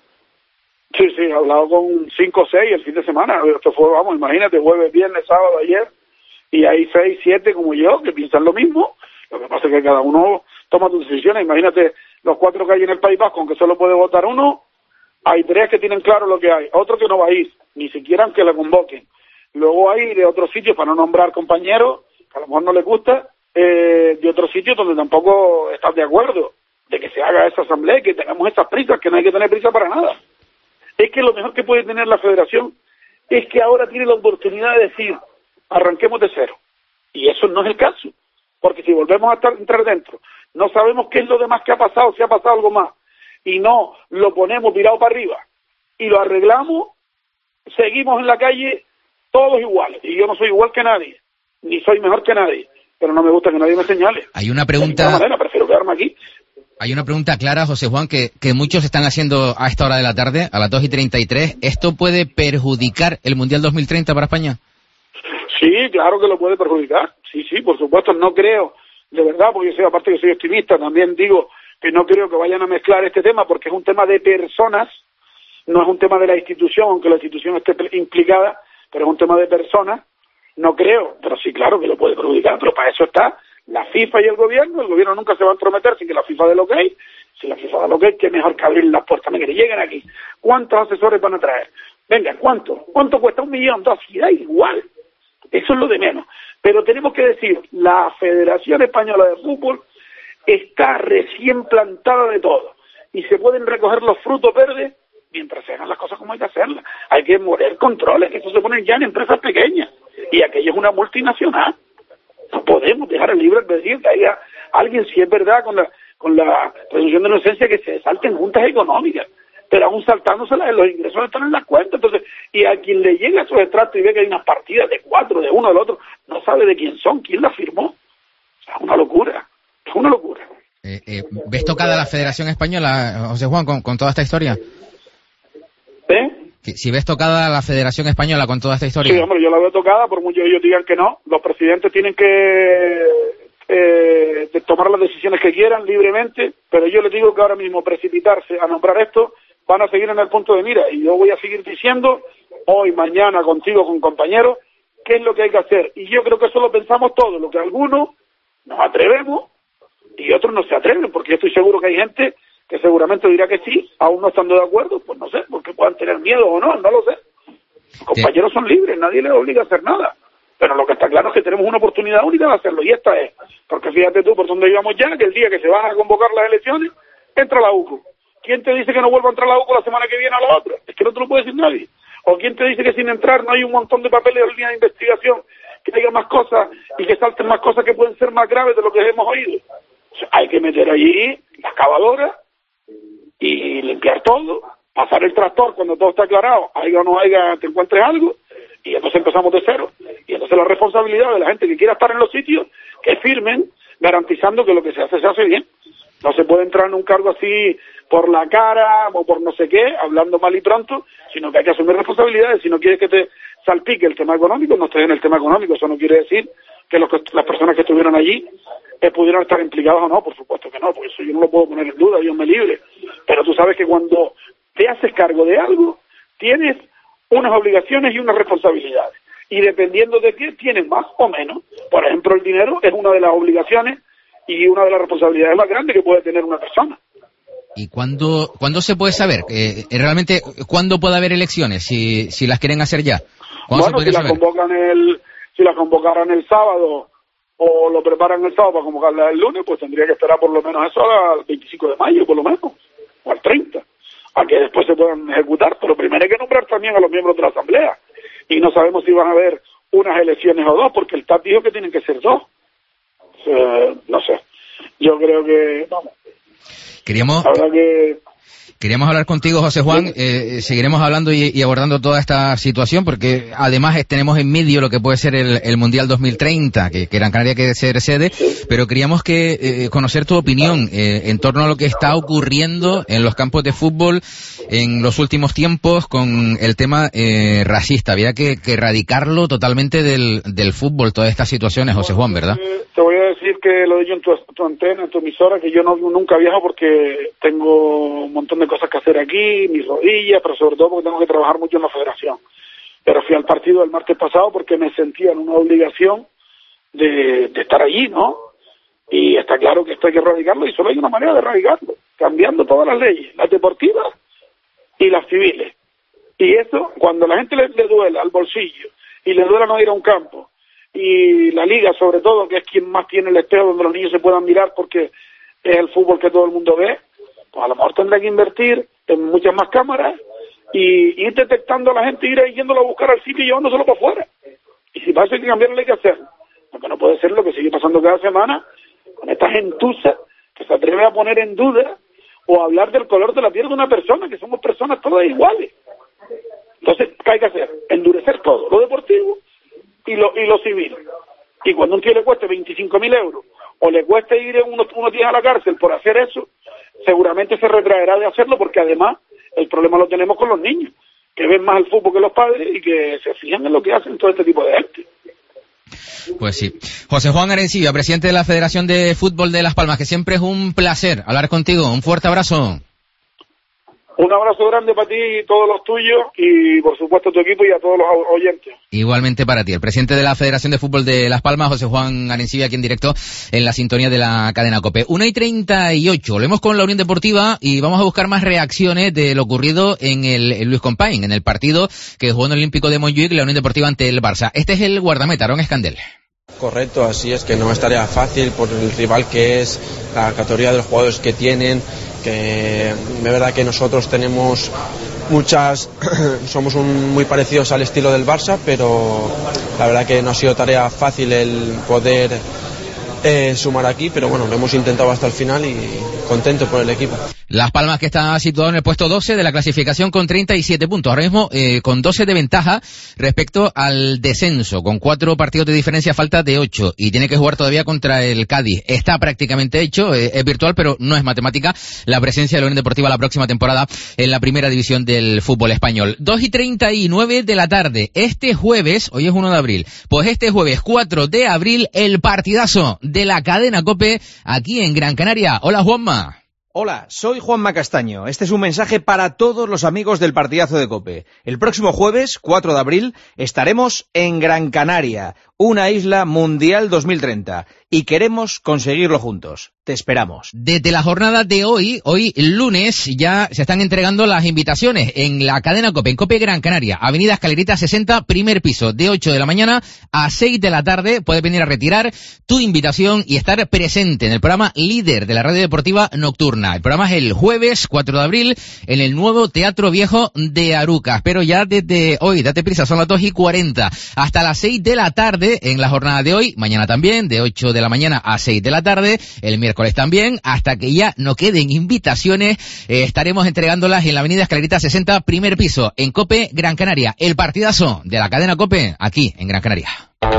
Sí, he hablado con 5 o 6 el fin de semana. Esto fue, vamos, imagínate, jueves, viernes, sábado, ayer, y hay 6, 7 como yo que piensan lo mismo. Lo que pasa es que cada uno toma sus decisiones. Imagínate los 4 que hay en el País Vasco, aunque solo puede votar uno. Hay 3 que tienen claro lo que hay, otro que no va a ir, ni siquiera aunque le convoquen. Luego hay de otros sitios, para no nombrar compañeros, que a lo mejor no les gusta, de otros sitios donde tampoco están de acuerdo de que se haga esa asamblea y que tengamos esas prisas, que no hay que tener prisa para nada. Es que lo mejor que puede tener la federación es que ahora tiene la oportunidad de decir, arranquemos de cero. Y eso no es el caso, porque si volvemos a entrar dentro, no sabemos qué es lo demás que ha pasado, si ha pasado algo más, y no lo ponemos virado para arriba y lo arreglamos, seguimos en la calle todos iguales. Y yo no soy igual que nadie, ni soy mejor que nadie, pero no me gusta que nadie me señale. Hay una pregunta... De alguna manera, prefiero quedarme aquí. Hay una pregunta clara, José Juan, que muchos están haciendo a esta hora de la tarde, a las 2:33. ¿Esto puede perjudicar el Mundial 2030 para España? Sí, claro que lo puede perjudicar. Sí, por supuesto, no creo, de verdad, porque yo soy, aparte que soy optimista, también digo que no creo que vayan a mezclar este tema porque es un tema de personas, no es un tema de la institución, aunque la institución esté implicada, pero es un tema de personas. No creo, pero sí, claro que lo puede perjudicar, pero para eso está la FIFA y el gobierno nunca se va a entrometer sin que la FIFA dé lo que hay. Si la FIFA da lo que hay, qué mejor que abrir las puertas, venga, que lleguen aquí. ¿Cuántos asesores van a traer? Venga, ¿cuánto cuesta? 1 millón, 2, y da igual, eso es lo de menos. Pero tenemos que decir, la Federación Española de Fútbol está recién plantada de todo y se pueden recoger los frutos verdes mientras se hagan las cosas como hay que hacerlas. Hay que mover controles, que eso se ponen ya en empresas pequeñas y aquello es una multinacional. No podemos dejar el libre albedrío que haya alguien, si es verdad, con la presunción de inocencia, que se salten juntas económicas, pero aún saltándoselas, los ingresos están en las cuentas. Entonces, y a quien le llega esos extractos y ve que hay unas partidas de 4, de uno, del otro, no sabe de quién son, quién las firmó. O sea, es una locura. Es una locura. ¿Ves tocada la Federación Española, José Juan, con toda esta historia? Si ves tocada la Federación Española con toda esta historia. Sí, hombre, yo la veo tocada, por mucho ellos digan que no. Los presidentes tienen que tomar las decisiones que quieran libremente, pero yo les digo que ahora mismo precipitarse a nombrar esto, van a seguir en el punto de mira. Y yo voy a seguir diciendo, hoy, mañana, contigo, con compañeros, qué es lo que hay que hacer. Y yo creo que eso lo pensamos todos, lo que algunos nos atrevemos y otros no se atreven, porque yo estoy seguro que hay gente que seguramente dirá que sí, aún no estando de acuerdo, pues no sé, porque puedan tener miedo o no, no lo sé. Los compañeros son libres, nadie les obliga a hacer nada. Pero lo que está claro es que tenemos una oportunidad única de hacerlo, y esta es. Porque fíjate tú por dónde íbamos ya, que el día que se van a convocar las elecciones, entra la UCO. ¿Quién te dice que no vuelva a entrar la UCO la semana que viene a la otra? Es que no te lo puede decir nadie. ¿O quién te dice que sin entrar no hay un montón de papeles de línea de investigación, que haya más cosas y que salten más cosas que pueden ser más graves de lo que hemos oído? O sea, hay que meter allí la excavadora y limpiar todo, pasar el tractor cuando todo está aclarado, haya o no haya, te encuentres algo, y entonces empezamos de cero. Y entonces la responsabilidad de la gente que quiera estar en los sitios, que firmen, garantizando que lo que se hace bien. No se puede entrar en un cargo así por la cara o por no sé qué, hablando mal y pronto, sino que hay que asumir responsabilidades. Si no quieres que te salpique el tema económico, no estés en el tema económico. Eso no quiere decir que las personas que estuvieron allí pudieran estar implicadas o no. Por supuesto que no, porque eso yo no lo puedo poner en duda, Dios me libre. Pero tú sabes que cuando te haces cargo de algo, tienes unas obligaciones y unas responsabilidades. Y dependiendo de qué, tienes más o menos. Por ejemplo, el dinero es una de las obligaciones y una de las responsabilidades más grandes que puede tener una persona. ¿Y cuándo se puede saber? Realmente, ¿cuándo puede haber elecciones? Si las quieren hacer ya. Bueno, si las convocaran el sábado o lo preparan el sábado para convocarla el lunes, pues tendría que esperar por lo menos eso al 25 de mayo, por lo menos, o al 30, a que después se puedan ejecutar. Pero primero hay que nombrar también a los miembros de la Asamblea. Y no sabemos si van a haber unas elecciones o dos, porque el TAP dijo que tienen que ser dos. No sé. Yo creo que, vamos. Queríamos hablar contigo, José Juan. Seguiremos hablando y abordando toda esta situación, porque además tenemos en medio lo que puede ser el Mundial 2030, que Gran Canaria quiere ser sede, pero queríamos conocer tu opinión en torno a lo que está ocurriendo en los campos de fútbol en los últimos tiempos con el tema racista. Había que erradicarlo totalmente del fútbol, todas estas situaciones, José Juan, ¿verdad? Te voy a decir que lo digo en tu antena, en tu emisora, que yo nunca viajo porque tengo un montón de cosas que hacer aquí, mis rodillas, pero sobre todo porque tengo que trabajar mucho en la federación. Pero fui al partido del martes pasado porque me sentía en una obligación de estar allí, ¿no? Y está claro que esto hay que erradicarlo, y solo hay una manera de erradicarlo, cambiando todas las leyes, las deportivas y las civiles. Y eso, cuando a la gente le duela al bolsillo y le duela no ir a un campo, y la liga sobre todo, que es quien más tiene el espejo donde los niños se puedan mirar porque es el fútbol que todo el mundo ve, pues a lo mejor tendrá que invertir en muchas más cámaras y ir detectando a la gente, ir yéndolo a buscar al sitio y llevándoselo para afuera. Y si pasa hay que cambiarlo, hay que hacerlo. Porque no puede ser lo que sigue pasando cada semana con esta gentuza que se atreve a poner en duda o a hablar del color de la piel de una persona, que somos personas todas iguales. Entonces, ¿qué hay que hacer? Endurecer todo, lo deportivo y lo civil. Y cuando a un tío le cueste 25.000 euros o le cueste ir unos días a la cárcel por hacer eso, seguramente se retraerá de hacerlo, porque además el problema lo tenemos con los niños, que ven más el fútbol que los padres y que se fijan en lo que hacen todo este tipo de gente. Pues sí. José Juan Arencibia, presidente de la Federación de Fútbol de Las Palmas, que siempre es un placer hablar contigo. Un fuerte abrazo. Un abrazo grande para ti y todos los tuyos, y por supuesto a tu equipo y a todos los oyentes. Igualmente para ti, el presidente de la Federación de Fútbol de Las Palmas, José Juan Arencibia, aquí en directo en la sintonía de la cadena COPE. 1:38, volvemos con la Unión Deportiva y vamos a buscar más reacciones de lo ocurrido en el Luis Companys, en el partido que jugó en el Olímpico de Montjuic, la Unión Deportiva ante el Barça. Este es el guardameta, Aaron Escandel. Correcto, así es, que no es tarea fácil por el rival que es, la categoría de los jugadores que tienen, que de verdad que nosotros tenemos somos muy parecidos al estilo del Barça, pero la verdad que no ha sido tarea fácil el poder sumar aquí, pero bueno, lo hemos intentado hasta el final y contento por el equipo. Las Palmas, que está situado en el puesto 12 de la clasificación con 37 puntos, ahora mismo con 12 de ventaja respecto al descenso, con 4 partidos de diferencia, falta de 8, y tiene que jugar todavía contra el Cádiz. Está prácticamente hecho, es virtual, pero no es matemática, la presencia de la Unión Deportiva la próxima temporada en la primera división del fútbol español. 2:39 de la tarde, este jueves, hoy es 1 de abril, pues este jueves 4 de abril, el partidazo de la cadena COPE aquí en Gran Canaria. Hola, Juanma. Hola, soy Juanma Castaño. Este es un mensaje para todos los amigos del partidazo de COPE. El próximo jueves, 4 de abril, estaremos en Gran Canaria. una isla mundial 2030 y queremos conseguirlo juntos. Te esperamos. Desde la jornada de hoy lunes, ya se están entregando las invitaciones en la cadena COPE, en COPE Gran Canaria, Avenida Escalerita 60, primer piso, de 8 de la mañana a 6 de la tarde. Puedes venir a retirar tu invitación y estar presente en el programa líder de la radio deportiva nocturna. El programa es el jueves 4 de abril en el nuevo Teatro Viejo de Arucas. Pero ya desde hoy, date prisa, son las 2:40 hasta las 6 de la tarde en la jornada de hoy. Mañana también, de 8 de la mañana a 6 de la tarde. El miércoles también, hasta que ya no queden invitaciones, estaremos entregándolas en la Avenida Escalerita 60, primer piso, en COPE Gran Canaria. El partidazo de la cadena COPE, aquí en Gran Canaria.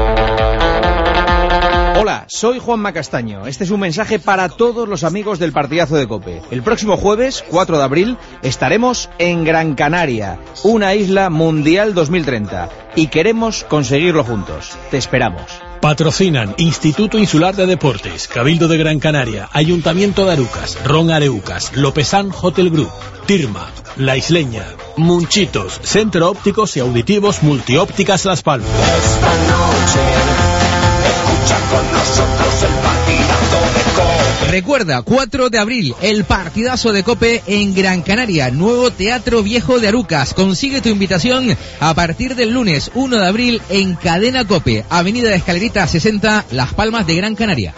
Hola, soy Juanma Castaño. Este es un mensaje para todos los amigos del partidazo de COPE. El próximo jueves, 4 de abril, estaremos en Gran Canaria, una isla mundial 2030, y queremos conseguirlo juntos. Te esperamos. Patrocinan Instituto Insular de Deportes, Cabildo de Gran Canaria, Ayuntamiento de Arucas, Ron Areucas, Lopezán Hotel Group, Tirma, La Isleña, Munchitos, Centro Ópticos y Auditivos Multiópticas Las Palmas. Esta noche, escucha con nosotros el partidazo de COPE. Recuerda, 4 de abril, el partidazo de COPE en Gran Canaria, nuevo Teatro Viejo de Arucas. Consigue tu invitación a partir del lunes 1 de abril en Cadena COPE, Avenida de Escalerita 60, Las Palmas de Gran Canaria.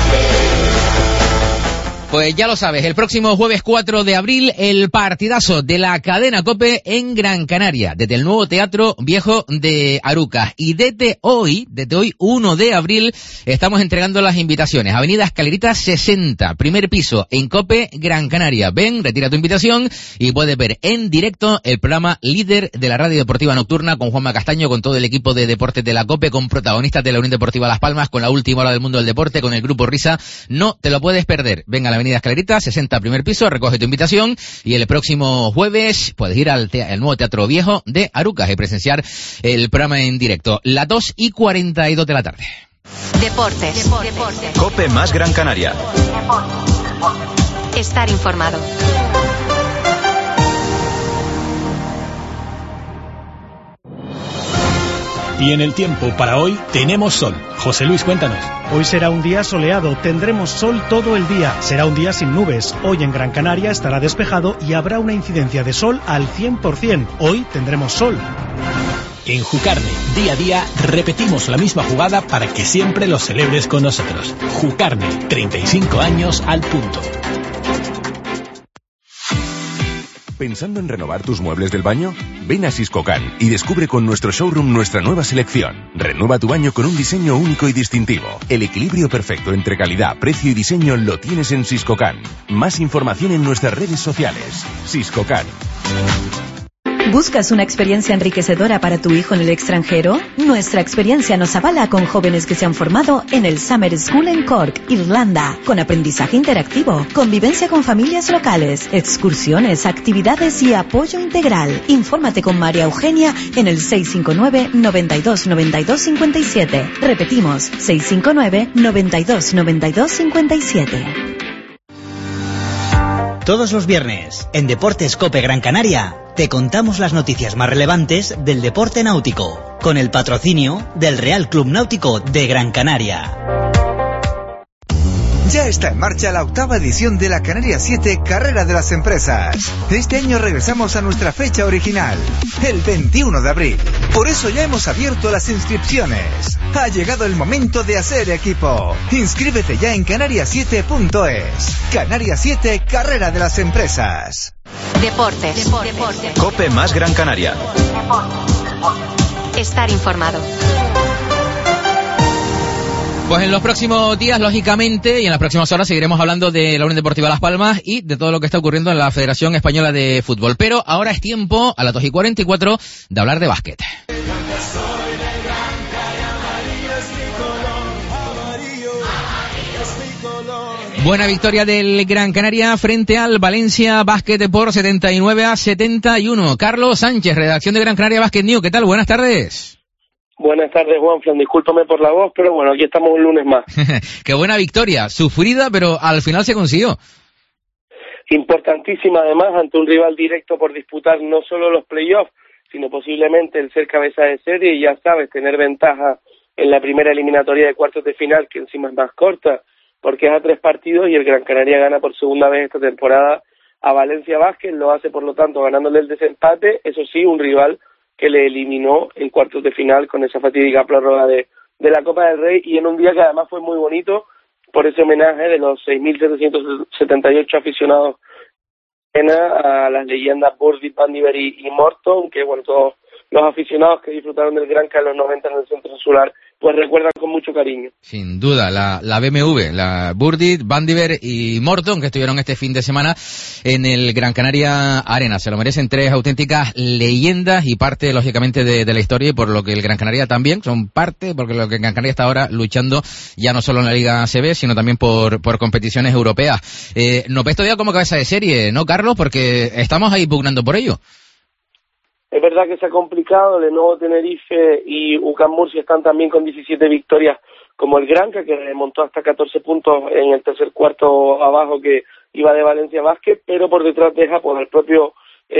Pues ya lo sabes, el próximo jueves 4 de abril, el partidazo de la cadena COPE en Gran Canaria, desde el nuevo Teatro Viejo de Arucas. Y desde hoy 1 de abril, estamos entregando las invitaciones. Avenida Escalerita 60, primer piso, en COPE Gran Canaria. Ven, retira tu invitación y puedes ver en directo el programa líder de la radio deportiva nocturna con Juanma Castaño, con todo el equipo de deportes de la COPE, con protagonistas de la Unión Deportiva Las Palmas, con la última hora del mundo del deporte, con el Grupo Risa. No te lo puedes perder. Venga a la Avenida Escalerita 60, primer piso, recoge tu invitación y el próximo jueves puedes ir al nuevo Teatro Viejo de Arucas y presenciar el programa en directo, las 2:42 de la tarde. Deportes. COPE más Gran Canaria. Estar informado. Y en el tiempo para hoy tenemos sol. José Luis, cuéntanos. Hoy será un día soleado, tendremos sol todo el día. Será un día sin nubes. Hoy en Gran Canaria estará despejado y habrá una incidencia de sol al 100%. Hoy tendremos sol. En Jucarne, día a día, repetimos la misma jugada para que siempre lo celebres con nosotros. Jucarne, 35 años al punto. ¿Pensando en renovar tus muebles del baño? Ven a Siscocan y descubre con nuestro showroom nuestra nueva selección. Renueva tu baño con un diseño único y distintivo. El equilibrio perfecto entre calidad, precio y diseño lo tienes en Siscocan. Más información en nuestras redes sociales. Siscocan. ¿Buscas una experiencia enriquecedora para tu hijo en el extranjero? Nuestra experiencia nos avala con jóvenes que se han formado en el Summer School en Cork, Irlanda, con aprendizaje interactivo, convivencia con familias locales, excursiones, actividades y apoyo integral. Infórmate con María Eugenia en el 659 92 92 57. Repetimos, 659 92 92 57. Todos los viernes, en Deportes COPE Gran Canaria, te contamos las noticias más relevantes del deporte náutico, con el patrocinio del Real Club Náutico de Gran Canaria. Ya está en marcha la 8ª edición de la Canarias 7 Carrera de las Empresas. Este año regresamos a nuestra fecha original, el 21 de abril. Por eso ya hemos abierto las inscripciones. Ha llegado el momento de hacer equipo. Inscríbete ya en canarias7.es. Canarias 7 Carrera de las Empresas. Deportes. COPE más Gran Canaria. Estar informado. Pues en los próximos días, lógicamente, y en las próximas horas seguiremos hablando de la Unión Deportiva Las Palmas y de todo lo que está ocurriendo en la Federación Española de Fútbol. Pero ahora es tiempo, a las 2:44, de hablar de básquet. Buena victoria del Gran Canaria frente al Valencia Basket por 79-71. Carlos Sánchez, redacción de Gran Canaria Basket News. ¿Qué tal? Buenas tardes. Buenas tardes, Juanfran. Discúlpame por la voz, pero bueno, aquí estamos un lunes más. Qué buena victoria, sufrida, pero al final se consiguió. Importantísima, además, ante un rival directo por disputar no solo los playoffs, sino posiblemente el ser cabeza de serie y, ya sabes, tener ventaja en la primera eliminatoria de cuartos de final, que encima es más corta, porque es a 3 partidos, y el Gran Canaria gana por segunda vez esta temporada a Valencia Basket, lo hace por lo tanto ganándole el desempate, eso sí, un rival que le eliminó en cuartos de final con esa fatídica prórroga de la Copa del Rey, y en un día que además fue muy bonito por ese homenaje de los 6.778 aficionados a las leyendas Burdick, Vandiver y Morton, que bueno, todos los aficionados que disfrutaron del Granca en los 90 en el Centro Insular, pues recuerdan con mucho cariño. Sin duda, la BMW, la Burdick, Vandiver y Morton, que estuvieron este fin de semana en el Gran Canaria Arena. Se lo merecen 3 auténticas leyendas y parte, lógicamente, de la historia, y por lo que el Gran Canaria también son parte, porque lo que el Gran Canaria está ahora luchando ya no solo en la Liga ACB, sino también por competiciones europeas. Nos ves todavía como cabeza de serie, ¿no, Carlos? Porque estamos ahí pugnando por ello. Es verdad que se ha complicado, Lenovo Tenerife y UCAM Murcia están también con 17 victorias, como el Granca, que remontó hasta 14 puntos en el tercer cuarto abajo que iba de Valencia Basket, pero por detrás deja por el propio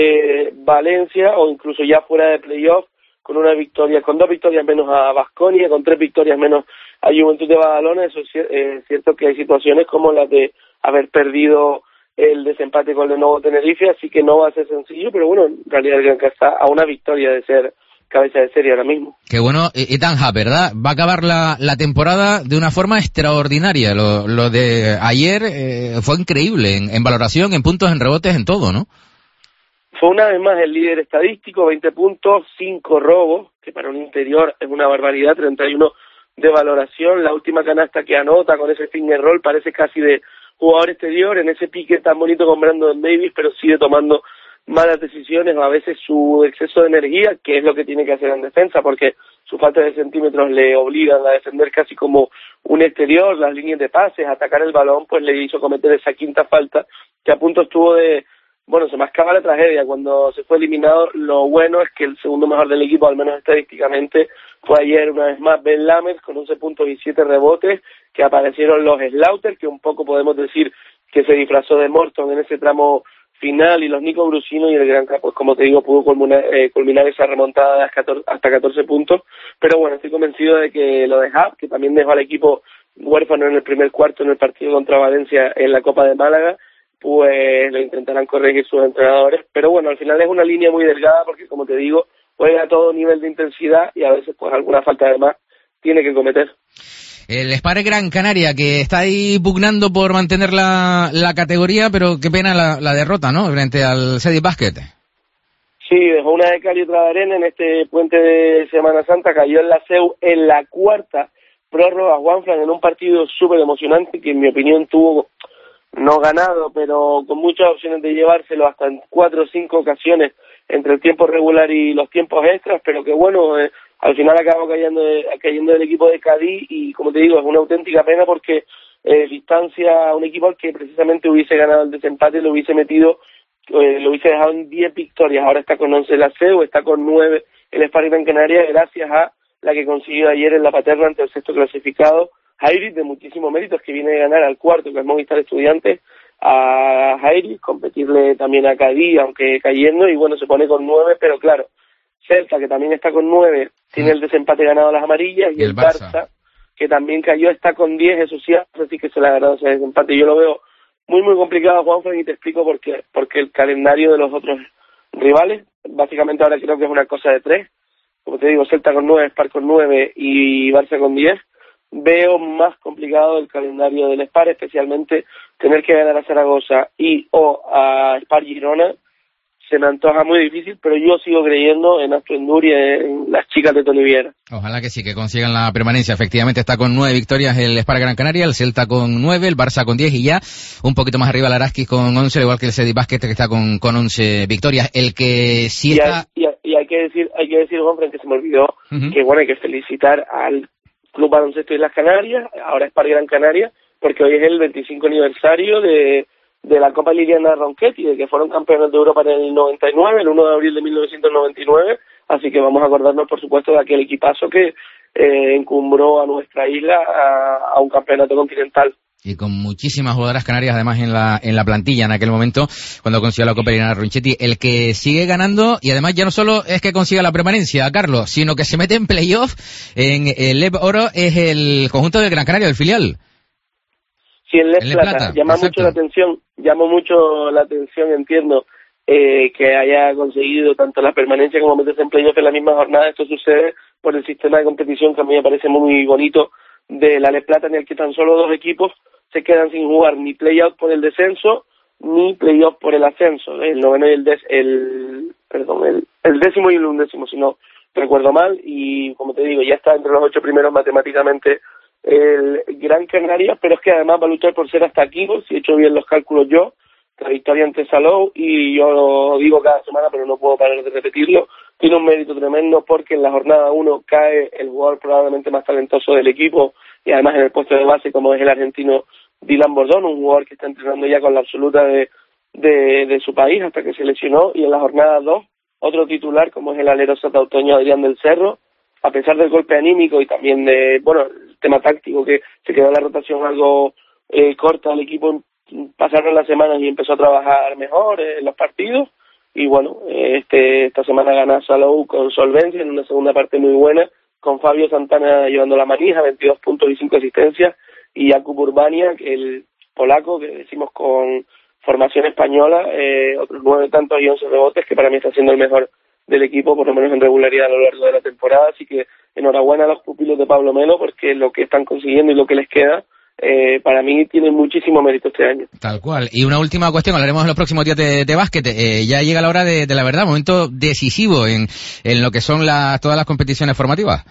Valencia, o incluso ya fuera de playoff, con 2 victorias menos a Baskonia, con 3 victorias menos a Juventud de Badalona. Eso es cierto que hay situaciones como las de haber perdido el desempate con Lenovo Tenerife, así que no va a ser sencillo, pero bueno, en realidad el Granca está a una victoria de ser cabeza de serie ahora mismo. Qué bueno, y Tanja, ¿verdad? Va a acabar la temporada de una forma extraordinaria. Lo de ayer fue increíble en valoración, en puntos, en rebotes, en todo, ¿no? Fue una vez más el líder estadístico, 20 puntos, 5 robos, que para un interior es una barbaridad, 31 de valoración. La última canasta que anota con ese finger roll parece casi de jugador exterior, en ese pique tan bonito con Brandon Davis, pero sigue tomando malas decisiones, o a veces su exceso de energía, que es lo que tiene que hacer en defensa, porque su falta de centímetros le obligan a defender casi como un exterior, las líneas de pases, atacar el balón, pues le hizo cometer esa quinta falta, que a punto estuvo de, bueno, se mascaba la tragedia cuando se fue eliminado. Lo bueno es que el segundo mejor del equipo, al menos estadísticamente, fue ayer una vez más Ben Lammers con 11 puntos y 7 rebotes, que aparecieron los Slaughter, que un poco podemos decir que se disfrazó de Morton en ese tramo final, y los Nico Brusino, y el Granca, pues como te digo, pudo culminar esa remontada de hasta 14 puntos, pero bueno, estoy convencido de que lo de Hub, que también dejó al equipo huérfano en el primer cuarto en el partido contra Valencia en la Copa de Málaga, pues lo intentarán corregir sus entrenadores, pero bueno, al final es una línea muy delgada, porque como te digo, juega a todo nivel de intensidad, y a veces pues alguna falta de más tiene que cometer. El Spar Gran Canaria, que está ahí pugnando por mantener la categoría, pero qué pena la derrota, ¿no?, frente al Cedi Basket. Sí, dejó una de cal y otra de arena en este puente de Semana Santa, cayó en la CEU en la cuarta prórroga Juanfran, en un partido súper emocionante, que en mi opinión tuvo, no ganado, pero con muchas opciones de llevárselo hasta en 4 o 5 ocasiones entre el tiempo regular y los tiempos extras, pero que bueno, al final acabó cayendo el equipo de Cádiz, y como te digo, es una auténtica pena, porque distancia a un equipo al que precisamente hubiese ganado el desempate, lo hubiese dejado en 10 victorias. Ahora está con 11 la CEU, está con 9 el Spar Gran Canaria, gracias a la que consiguió ayer en la Paterna ante el sexto clasificado, Jairis, de muchísimos méritos, que viene de ganar al cuarto, que es Movistar Estudiantes, a Jairis, competirle también a Cádiz, aunque cayendo, y bueno, se pone con 9, pero claro, Celta, que también está con 9, tiene el desempate ganado a las amarillas, y el Barça, que también cayó, está con 10, eso sí, así que se le ha ganado ese desempate. Yo lo veo muy, muy complicado, Juanfran, y te explico por qué. Porque el calendario de los otros rivales, básicamente ahora creo que es una cosa de 3, como te digo, Celta con 9, Spar con 9 y Barça con 10, veo más complicado el calendario del Spar, especialmente tener que ganar a Zaragoza o a Spar Girona. Se me antoja muy difícil, pero yo sigo creyendo en Astro Endur y en las chicas de Toni Viera. Ojalá que sí, que consigan la permanencia. Efectivamente está con 9 victorias el Spar Gran Canaria, el Celta con 9, el Barça con 10, y ya un poquito más arriba el Araski con 11, igual que el Cedi Basket, que está con 11 victorias. El que sí está... Y hay que decir, Juanfran, que se me olvidó, que bueno, hay que felicitar al Club Baloncesto Islas Canarias, ahora Spar Gran Canaria, porque hoy es el 25 aniversario de la Copa Liliana Ronchetti, de que fueron campeones de Europa en el 99, el 1 de abril de 1999, así que vamos a acordarnos, por supuesto, de aquel equipazo que encumbró a nuestra isla a un campeonato continental. Y con muchísimas jugadoras canarias además en la plantilla en aquel momento cuando consiguió la Copa Liliana Ronchetti. El que sigue ganando, y además ya no solo es que consiga la permanencia, Carlos, sino que se mete en playoff en el LEP Oro, es el conjunto de Gran Canaria, del filial. Sí, el LEP Plata. Llama mucho la atención, entiendo, que haya conseguido tanto la permanencia como meterse en playoff en la misma jornada. Esto sucede por el sistema de competición que a mí me parece muy bonito de la LEP Plata, en el que tan solo 2 equipos se quedan sin jugar ni play-out por el descenso ni play-off por el ascenso, el noveno y el décimo y el 11º, si no recuerdo mal, y como te digo, ya está entre los 8 primeros matemáticamente el Gran Canaria, pero es que además va a luchar por ser hasta aquí, si he hecho bien los cálculos yo, la victoria ante Salou, y yo lo digo cada semana, pero no puedo parar de repetirlo, tiene un mérito tremendo porque en la jornada 1 cae el jugador probablemente más talentoso del equipo, y además en el puesto de base, como es el argentino Dylan Bordón, un jugador que está entrenando ya con la absoluta de su país hasta que se lesionó, y en la jornada 2, otro titular como es el alero satautoño Adrián del Cerro, a pesar del golpe anímico y también el tema táctico, que se quedó la rotación algo corta al equipo, pasaron las semanas y empezó a trabajar mejor en los partidos, y esta semana gana Salou con solvencia en una segunda parte muy buena, con Fabio Santana llevando la manija, 22 puntos y 5 asistencias, y Jakub Urbania, el polaco, que decimos con formación española, otros 9 tantos y 11 rebotes, que para mí está siendo el mejor del equipo, por lo menos en regularidad a lo largo de la temporada, así que enhorabuena a los pupilos de Pablo Melo, porque lo que están consiguiendo y lo que les queda, para mí tiene muchísimo mérito este año. Tal cual. Y una última cuestión, hablaremos en los próximos días de básquet. Ya llega la hora de la verdad, momento decisivo en lo que son todas las competiciones formativas.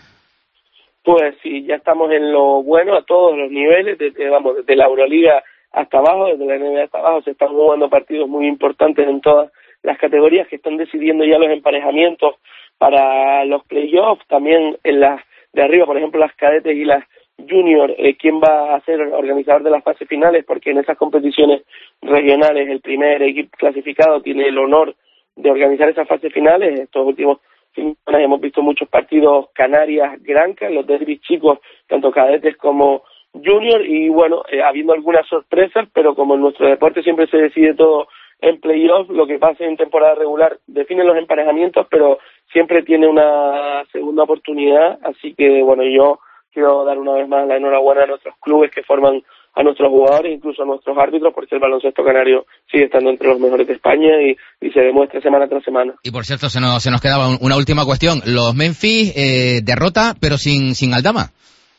Pues sí, ya estamos en lo bueno a todos los niveles, desde la Euroliga hasta abajo, desde la NBA hasta abajo, se están jugando partidos muy importantes en todas las categorías, que están decidiendo ya los emparejamientos para los playoffs, también en las de arriba, por ejemplo, las cadetes y las junior, quién va a ser organizador de las fases finales, porque en esas competiciones regionales el primer equipo clasificado tiene el honor de organizar esas fases finales. Estos últimos semanas hemos visto muchos partidos Canarias-Granca, los derbis chicos, tanto cadetes como junior, y habiendo algunas sorpresas, pero como en nuestro deporte siempre se decide todo en playoff, lo que pase en temporada regular define los emparejamientos, pero siempre tiene una segunda oportunidad, así que yo quiero dar una vez más la enhorabuena a nuestros clubes que forman a nuestros jugadores, incluso a nuestros árbitros, porque el baloncesto canario sigue estando entre los mejores de España y se demuestra semana tras semana. Y por cierto, se nos quedaba una última cuestión. Los Memphis, derrota, pero sin Aldama.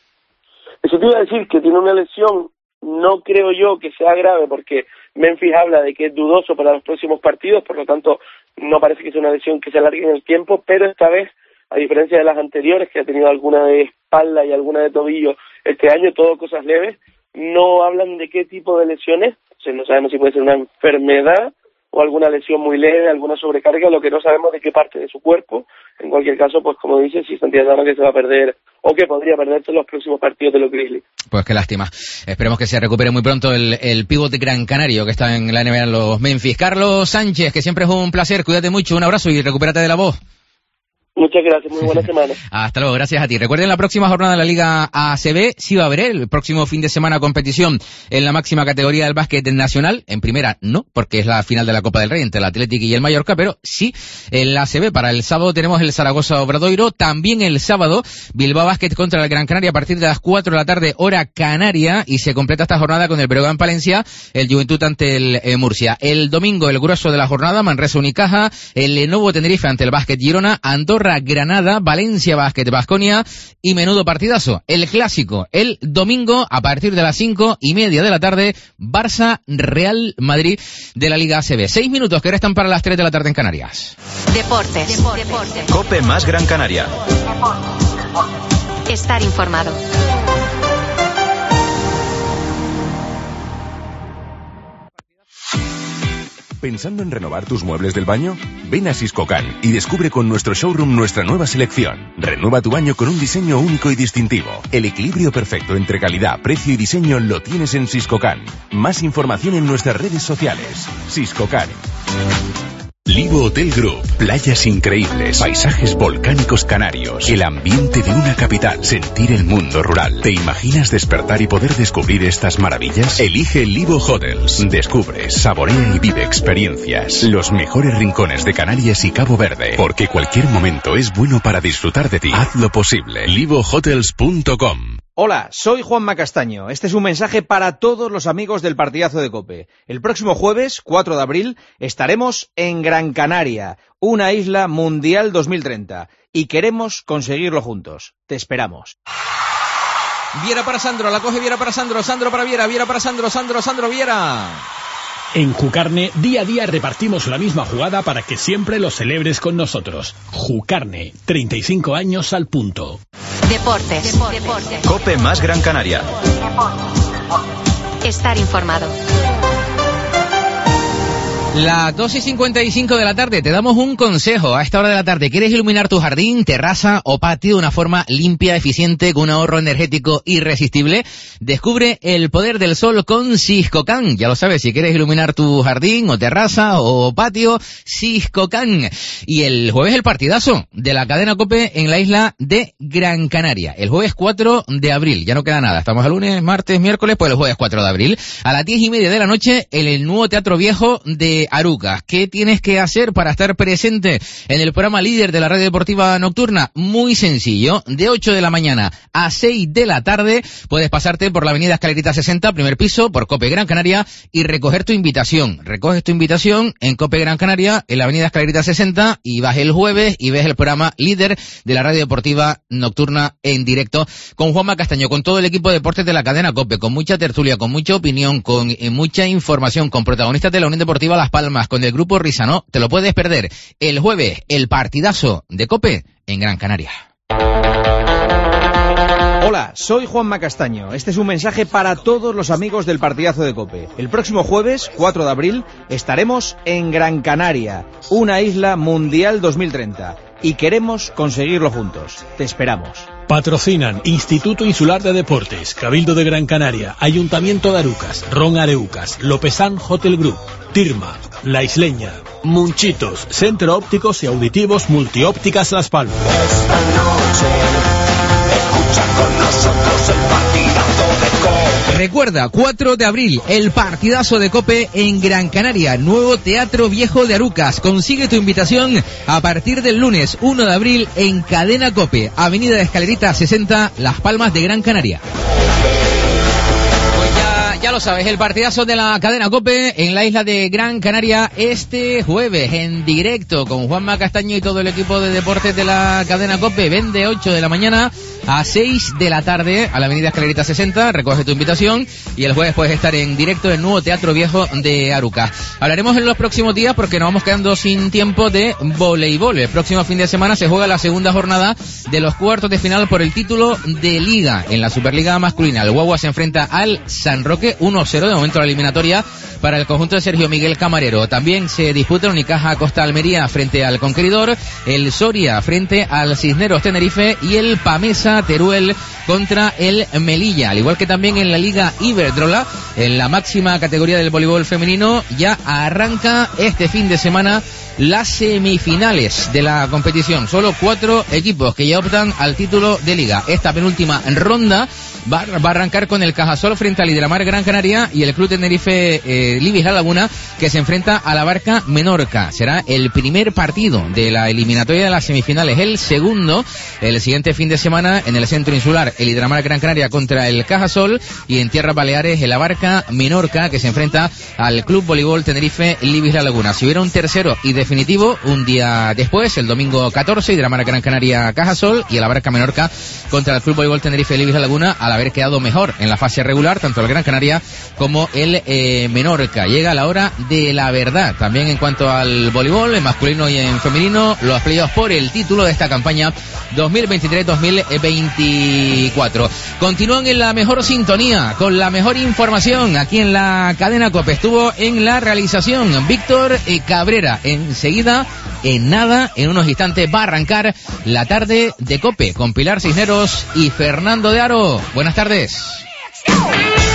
Eso te iba a decir, que tiene una lesión, no creo yo que sea grave, porque Memphis habla de que es dudoso para los próximos partidos, por lo tanto no parece que sea una lesión que se alargue en el tiempo, pero esta vez, a diferencia de las anteriores, que ha tenido alguna de espalda y alguna de tobillo este año, todo cosas leves, no hablan de qué tipo de lesiones, no sabemos si puede ser una enfermedad o alguna lesión muy leve, alguna sobrecarga, lo que no sabemos de qué parte de su cuerpo. En cualquier caso, pues como dice, si Santiago Aldama que se va a perder, o que podría perderse en los próximos partidos de los Grizzlies. Pues qué lástima. Esperemos que se recupere muy pronto el pívot gran canario que está en la NBA en los Memphis. Carlos Sánchez, que siempre es un placer, cuídate mucho, un abrazo y recupérate de la voz. Muchas gracias, muy buena semana. Hasta luego, gracias a ti. Recuerden, la próxima jornada de la Liga ACB sí va a haber el próximo fin de semana competición en la máxima categoría del básquet nacional. En primera no, porque es la final de la Copa del Rey entre el Athletic y el Mallorca, pero sí en la ACB. Para el sábado tenemos el Zaragoza Obradoiro. También el sábado Bilbao Basket contra el Gran Canaria a partir de las 4 de la tarde, hora canaria, y se completa esta jornada con el Breogán Palencia, el Juventud ante el Murcia. El domingo el grueso de la jornada, Manresa Unicaja, el Lenovo Tenerife ante el Basket Girona, Andorra Granada, Valencia Basket Baskonia, y menudo partidazo, el clásico, el domingo a partir de las 5:30 de la tarde, Barça Real Madrid de la Liga ACB. 6 minutos que restan para las 3 de la tarde en Canarias. Deportes. COPE más Gran Canaria. Estar informado. ¿Pensando en renovar tus muebles del baño? Ven a Siscocan y descubre con nuestro showroom nuestra nueva selección. Renueva tu baño con un diseño único y distintivo. El equilibrio perfecto entre calidad, precio y diseño lo tienes en Siscocan. Más información en nuestras redes sociales. Siscocan. Livo Hotel Group. Playas increíbles, paisajes volcánicos canarios, el ambiente de una capital, sentir el mundo rural. ¿Te imaginas despertar y poder descubrir estas maravillas? Elige Livo Hotels. Descubre, saborea y vive experiencias. Los mejores rincones de Canarias y Cabo Verde. Porque cualquier momento es bueno para disfrutar de ti. Haz lo posible. LivoHotels.com. Hola, soy Juanma Castaño. Este es un mensaje para todos los amigos del partidazo de COPE. El próximo jueves, 4 de abril, estaremos en Gran Canaria, una isla mundial 2030. Y queremos conseguirlo juntos. Te esperamos. Viera para Sandro, la coge Viera para Sandro, Sandro para Viera, Viera para Sandro, Sandro Viera. En Jucarne, día a día repartimos la misma jugada para que siempre lo celebres con nosotros. Jucarne, 35 años al punto. Deportes. COPE más Gran Canaria. Estar informado. Las 2:55 de la tarde, te damos un consejo. A esta hora de la tarde, ¿quieres iluminar tu jardín, terraza o patio de una forma limpia, eficiente, con un ahorro energético irresistible? Descubre el poder del sol con Siscocan. Ya lo sabes, si quieres iluminar tu jardín o terraza o patio, Siscocan. Y el jueves el partidazo de la cadena COPE en la isla de Gran Canaria. El jueves 4 de abril, ya no queda nada. Estamos a lunes, martes, miércoles, pues el jueves 4 de abril. A las 10:30 de la noche, en el nuevo Teatro Viejo de Arucas. ¿Qué tienes que hacer para estar presente en el programa líder de la radio deportiva nocturna? Muy sencillo. De 8 de la mañana a 6 de la tarde puedes pasarte por la avenida Escalerita 60, primer piso, por COPE Gran Canaria y recoger tu invitación. Recoges tu invitación en COPE Gran Canaria, en la avenida Escalerita 60, y vas el jueves y ves el programa líder de la radio deportiva nocturna en directo con Juanma Castaño, con todo el equipo de deportes de la cadena COPE, con mucha tertulia, con mucha opinión, con mucha información, con protagonistas de la Unión Deportiva Las Palmas, con el grupo Risa. No te lo puedes perder. El jueves, el partidazo de COPE en Gran Canaria. Hola, soy Juanma Castaño. Este es un mensaje para todos los amigos del partidazo de COPE. El próximo jueves, 4 de abril, estaremos en Gran Canaria, una isla mundial 2030. Y queremos conseguirlo juntos. Te esperamos. Patrocinan Instituto Insular de Deportes, Cabildo de Gran Canaria, Ayuntamiento de Arucas, Ron Areucas, Lopezán Hotel Group, Tirma, La Isleña, Munchitos, Centro Ópticos y Auditivos Multiópticas Las Palmas. Esta noche, escucha con nosotros el partidazo de COPE. Recuerda, 4 de abril, el partidazo de COPE en Gran Canaria, nuevo Teatro Viejo de Arucas. Consigue tu invitación a partir del lunes 1 de abril en Cadena COPE, avenida de Escalerita 60, Las Palmas de Gran Canaria. Ya lo sabes, el partidazo de la cadena COPE en la isla de Gran Canaria este jueves en directo con Juanma Castaño y todo el equipo de deportes de la cadena COPE. Ven de 8 de la mañana a 6 de la tarde a la avenida Escalerita 60, recoge tu invitación y el jueves puedes estar en directo en el nuevo Teatro Viejo de Arucas. Hablaremos en los próximos días porque nos vamos quedando sin tiempo de voleibol. El próximo fin de semana se juega la segunda jornada de los cuartos de final por el título de Liga en la Superliga masculina. El Guagua se enfrenta al San Roque 1-0 de momento la eliminatoria para el conjunto de Sergio Miguel Camarero. También se disputa el Unicaja Costa Almería frente al Conqueridor, el Soria frente al Cisneros Tenerife y el Pamesa Teruel contra el Melilla. Al igual que también en la Liga Iberdrola, en la máxima categoría del voleibol femenino, ya arranca este fin de semana las semifinales de la competición. Solo 4 equipos que ya optan al título de Liga. Esta penúltima ronda va a arrancar con el Cajasol frente al Hidramar Gran Canaria y el Club Tenerife Libis La Laguna, que se enfrenta a la Barca Menorca. Será el primer partido de la eliminatoria de las semifinales, el segundo el siguiente fin de semana en el Centro Insular, el Hidramar Gran Canaria contra el Cajasol, y en Tierras Baleares el Barca Menorca, que se enfrenta al Club Voleibol Tenerife Libis La Laguna. Si hubiera un tercero y definitivo, un día después, el domingo 14, Hidramar Gran Canaria Cajasol y el Barca Menorca contra el Club Voleibol Tenerife Libis La Laguna, al haber quedado mejor en la fase regular tanto el Gran Canaria como el Menorca. Llega la hora de la verdad también en cuanto al voleibol en masculino y en femenino, los playoffs por el título de esta campaña 2023-2024. Continúan en la mejor sintonía, con la mejor información aquí en la cadena COPE. Estuvo en la realización Víctor Cabrera. Enseguida, en nada, en unos instantes va a arrancar la tarde de COPE con Pilar Cisneros y Fernando de Aro. Buenas tardes.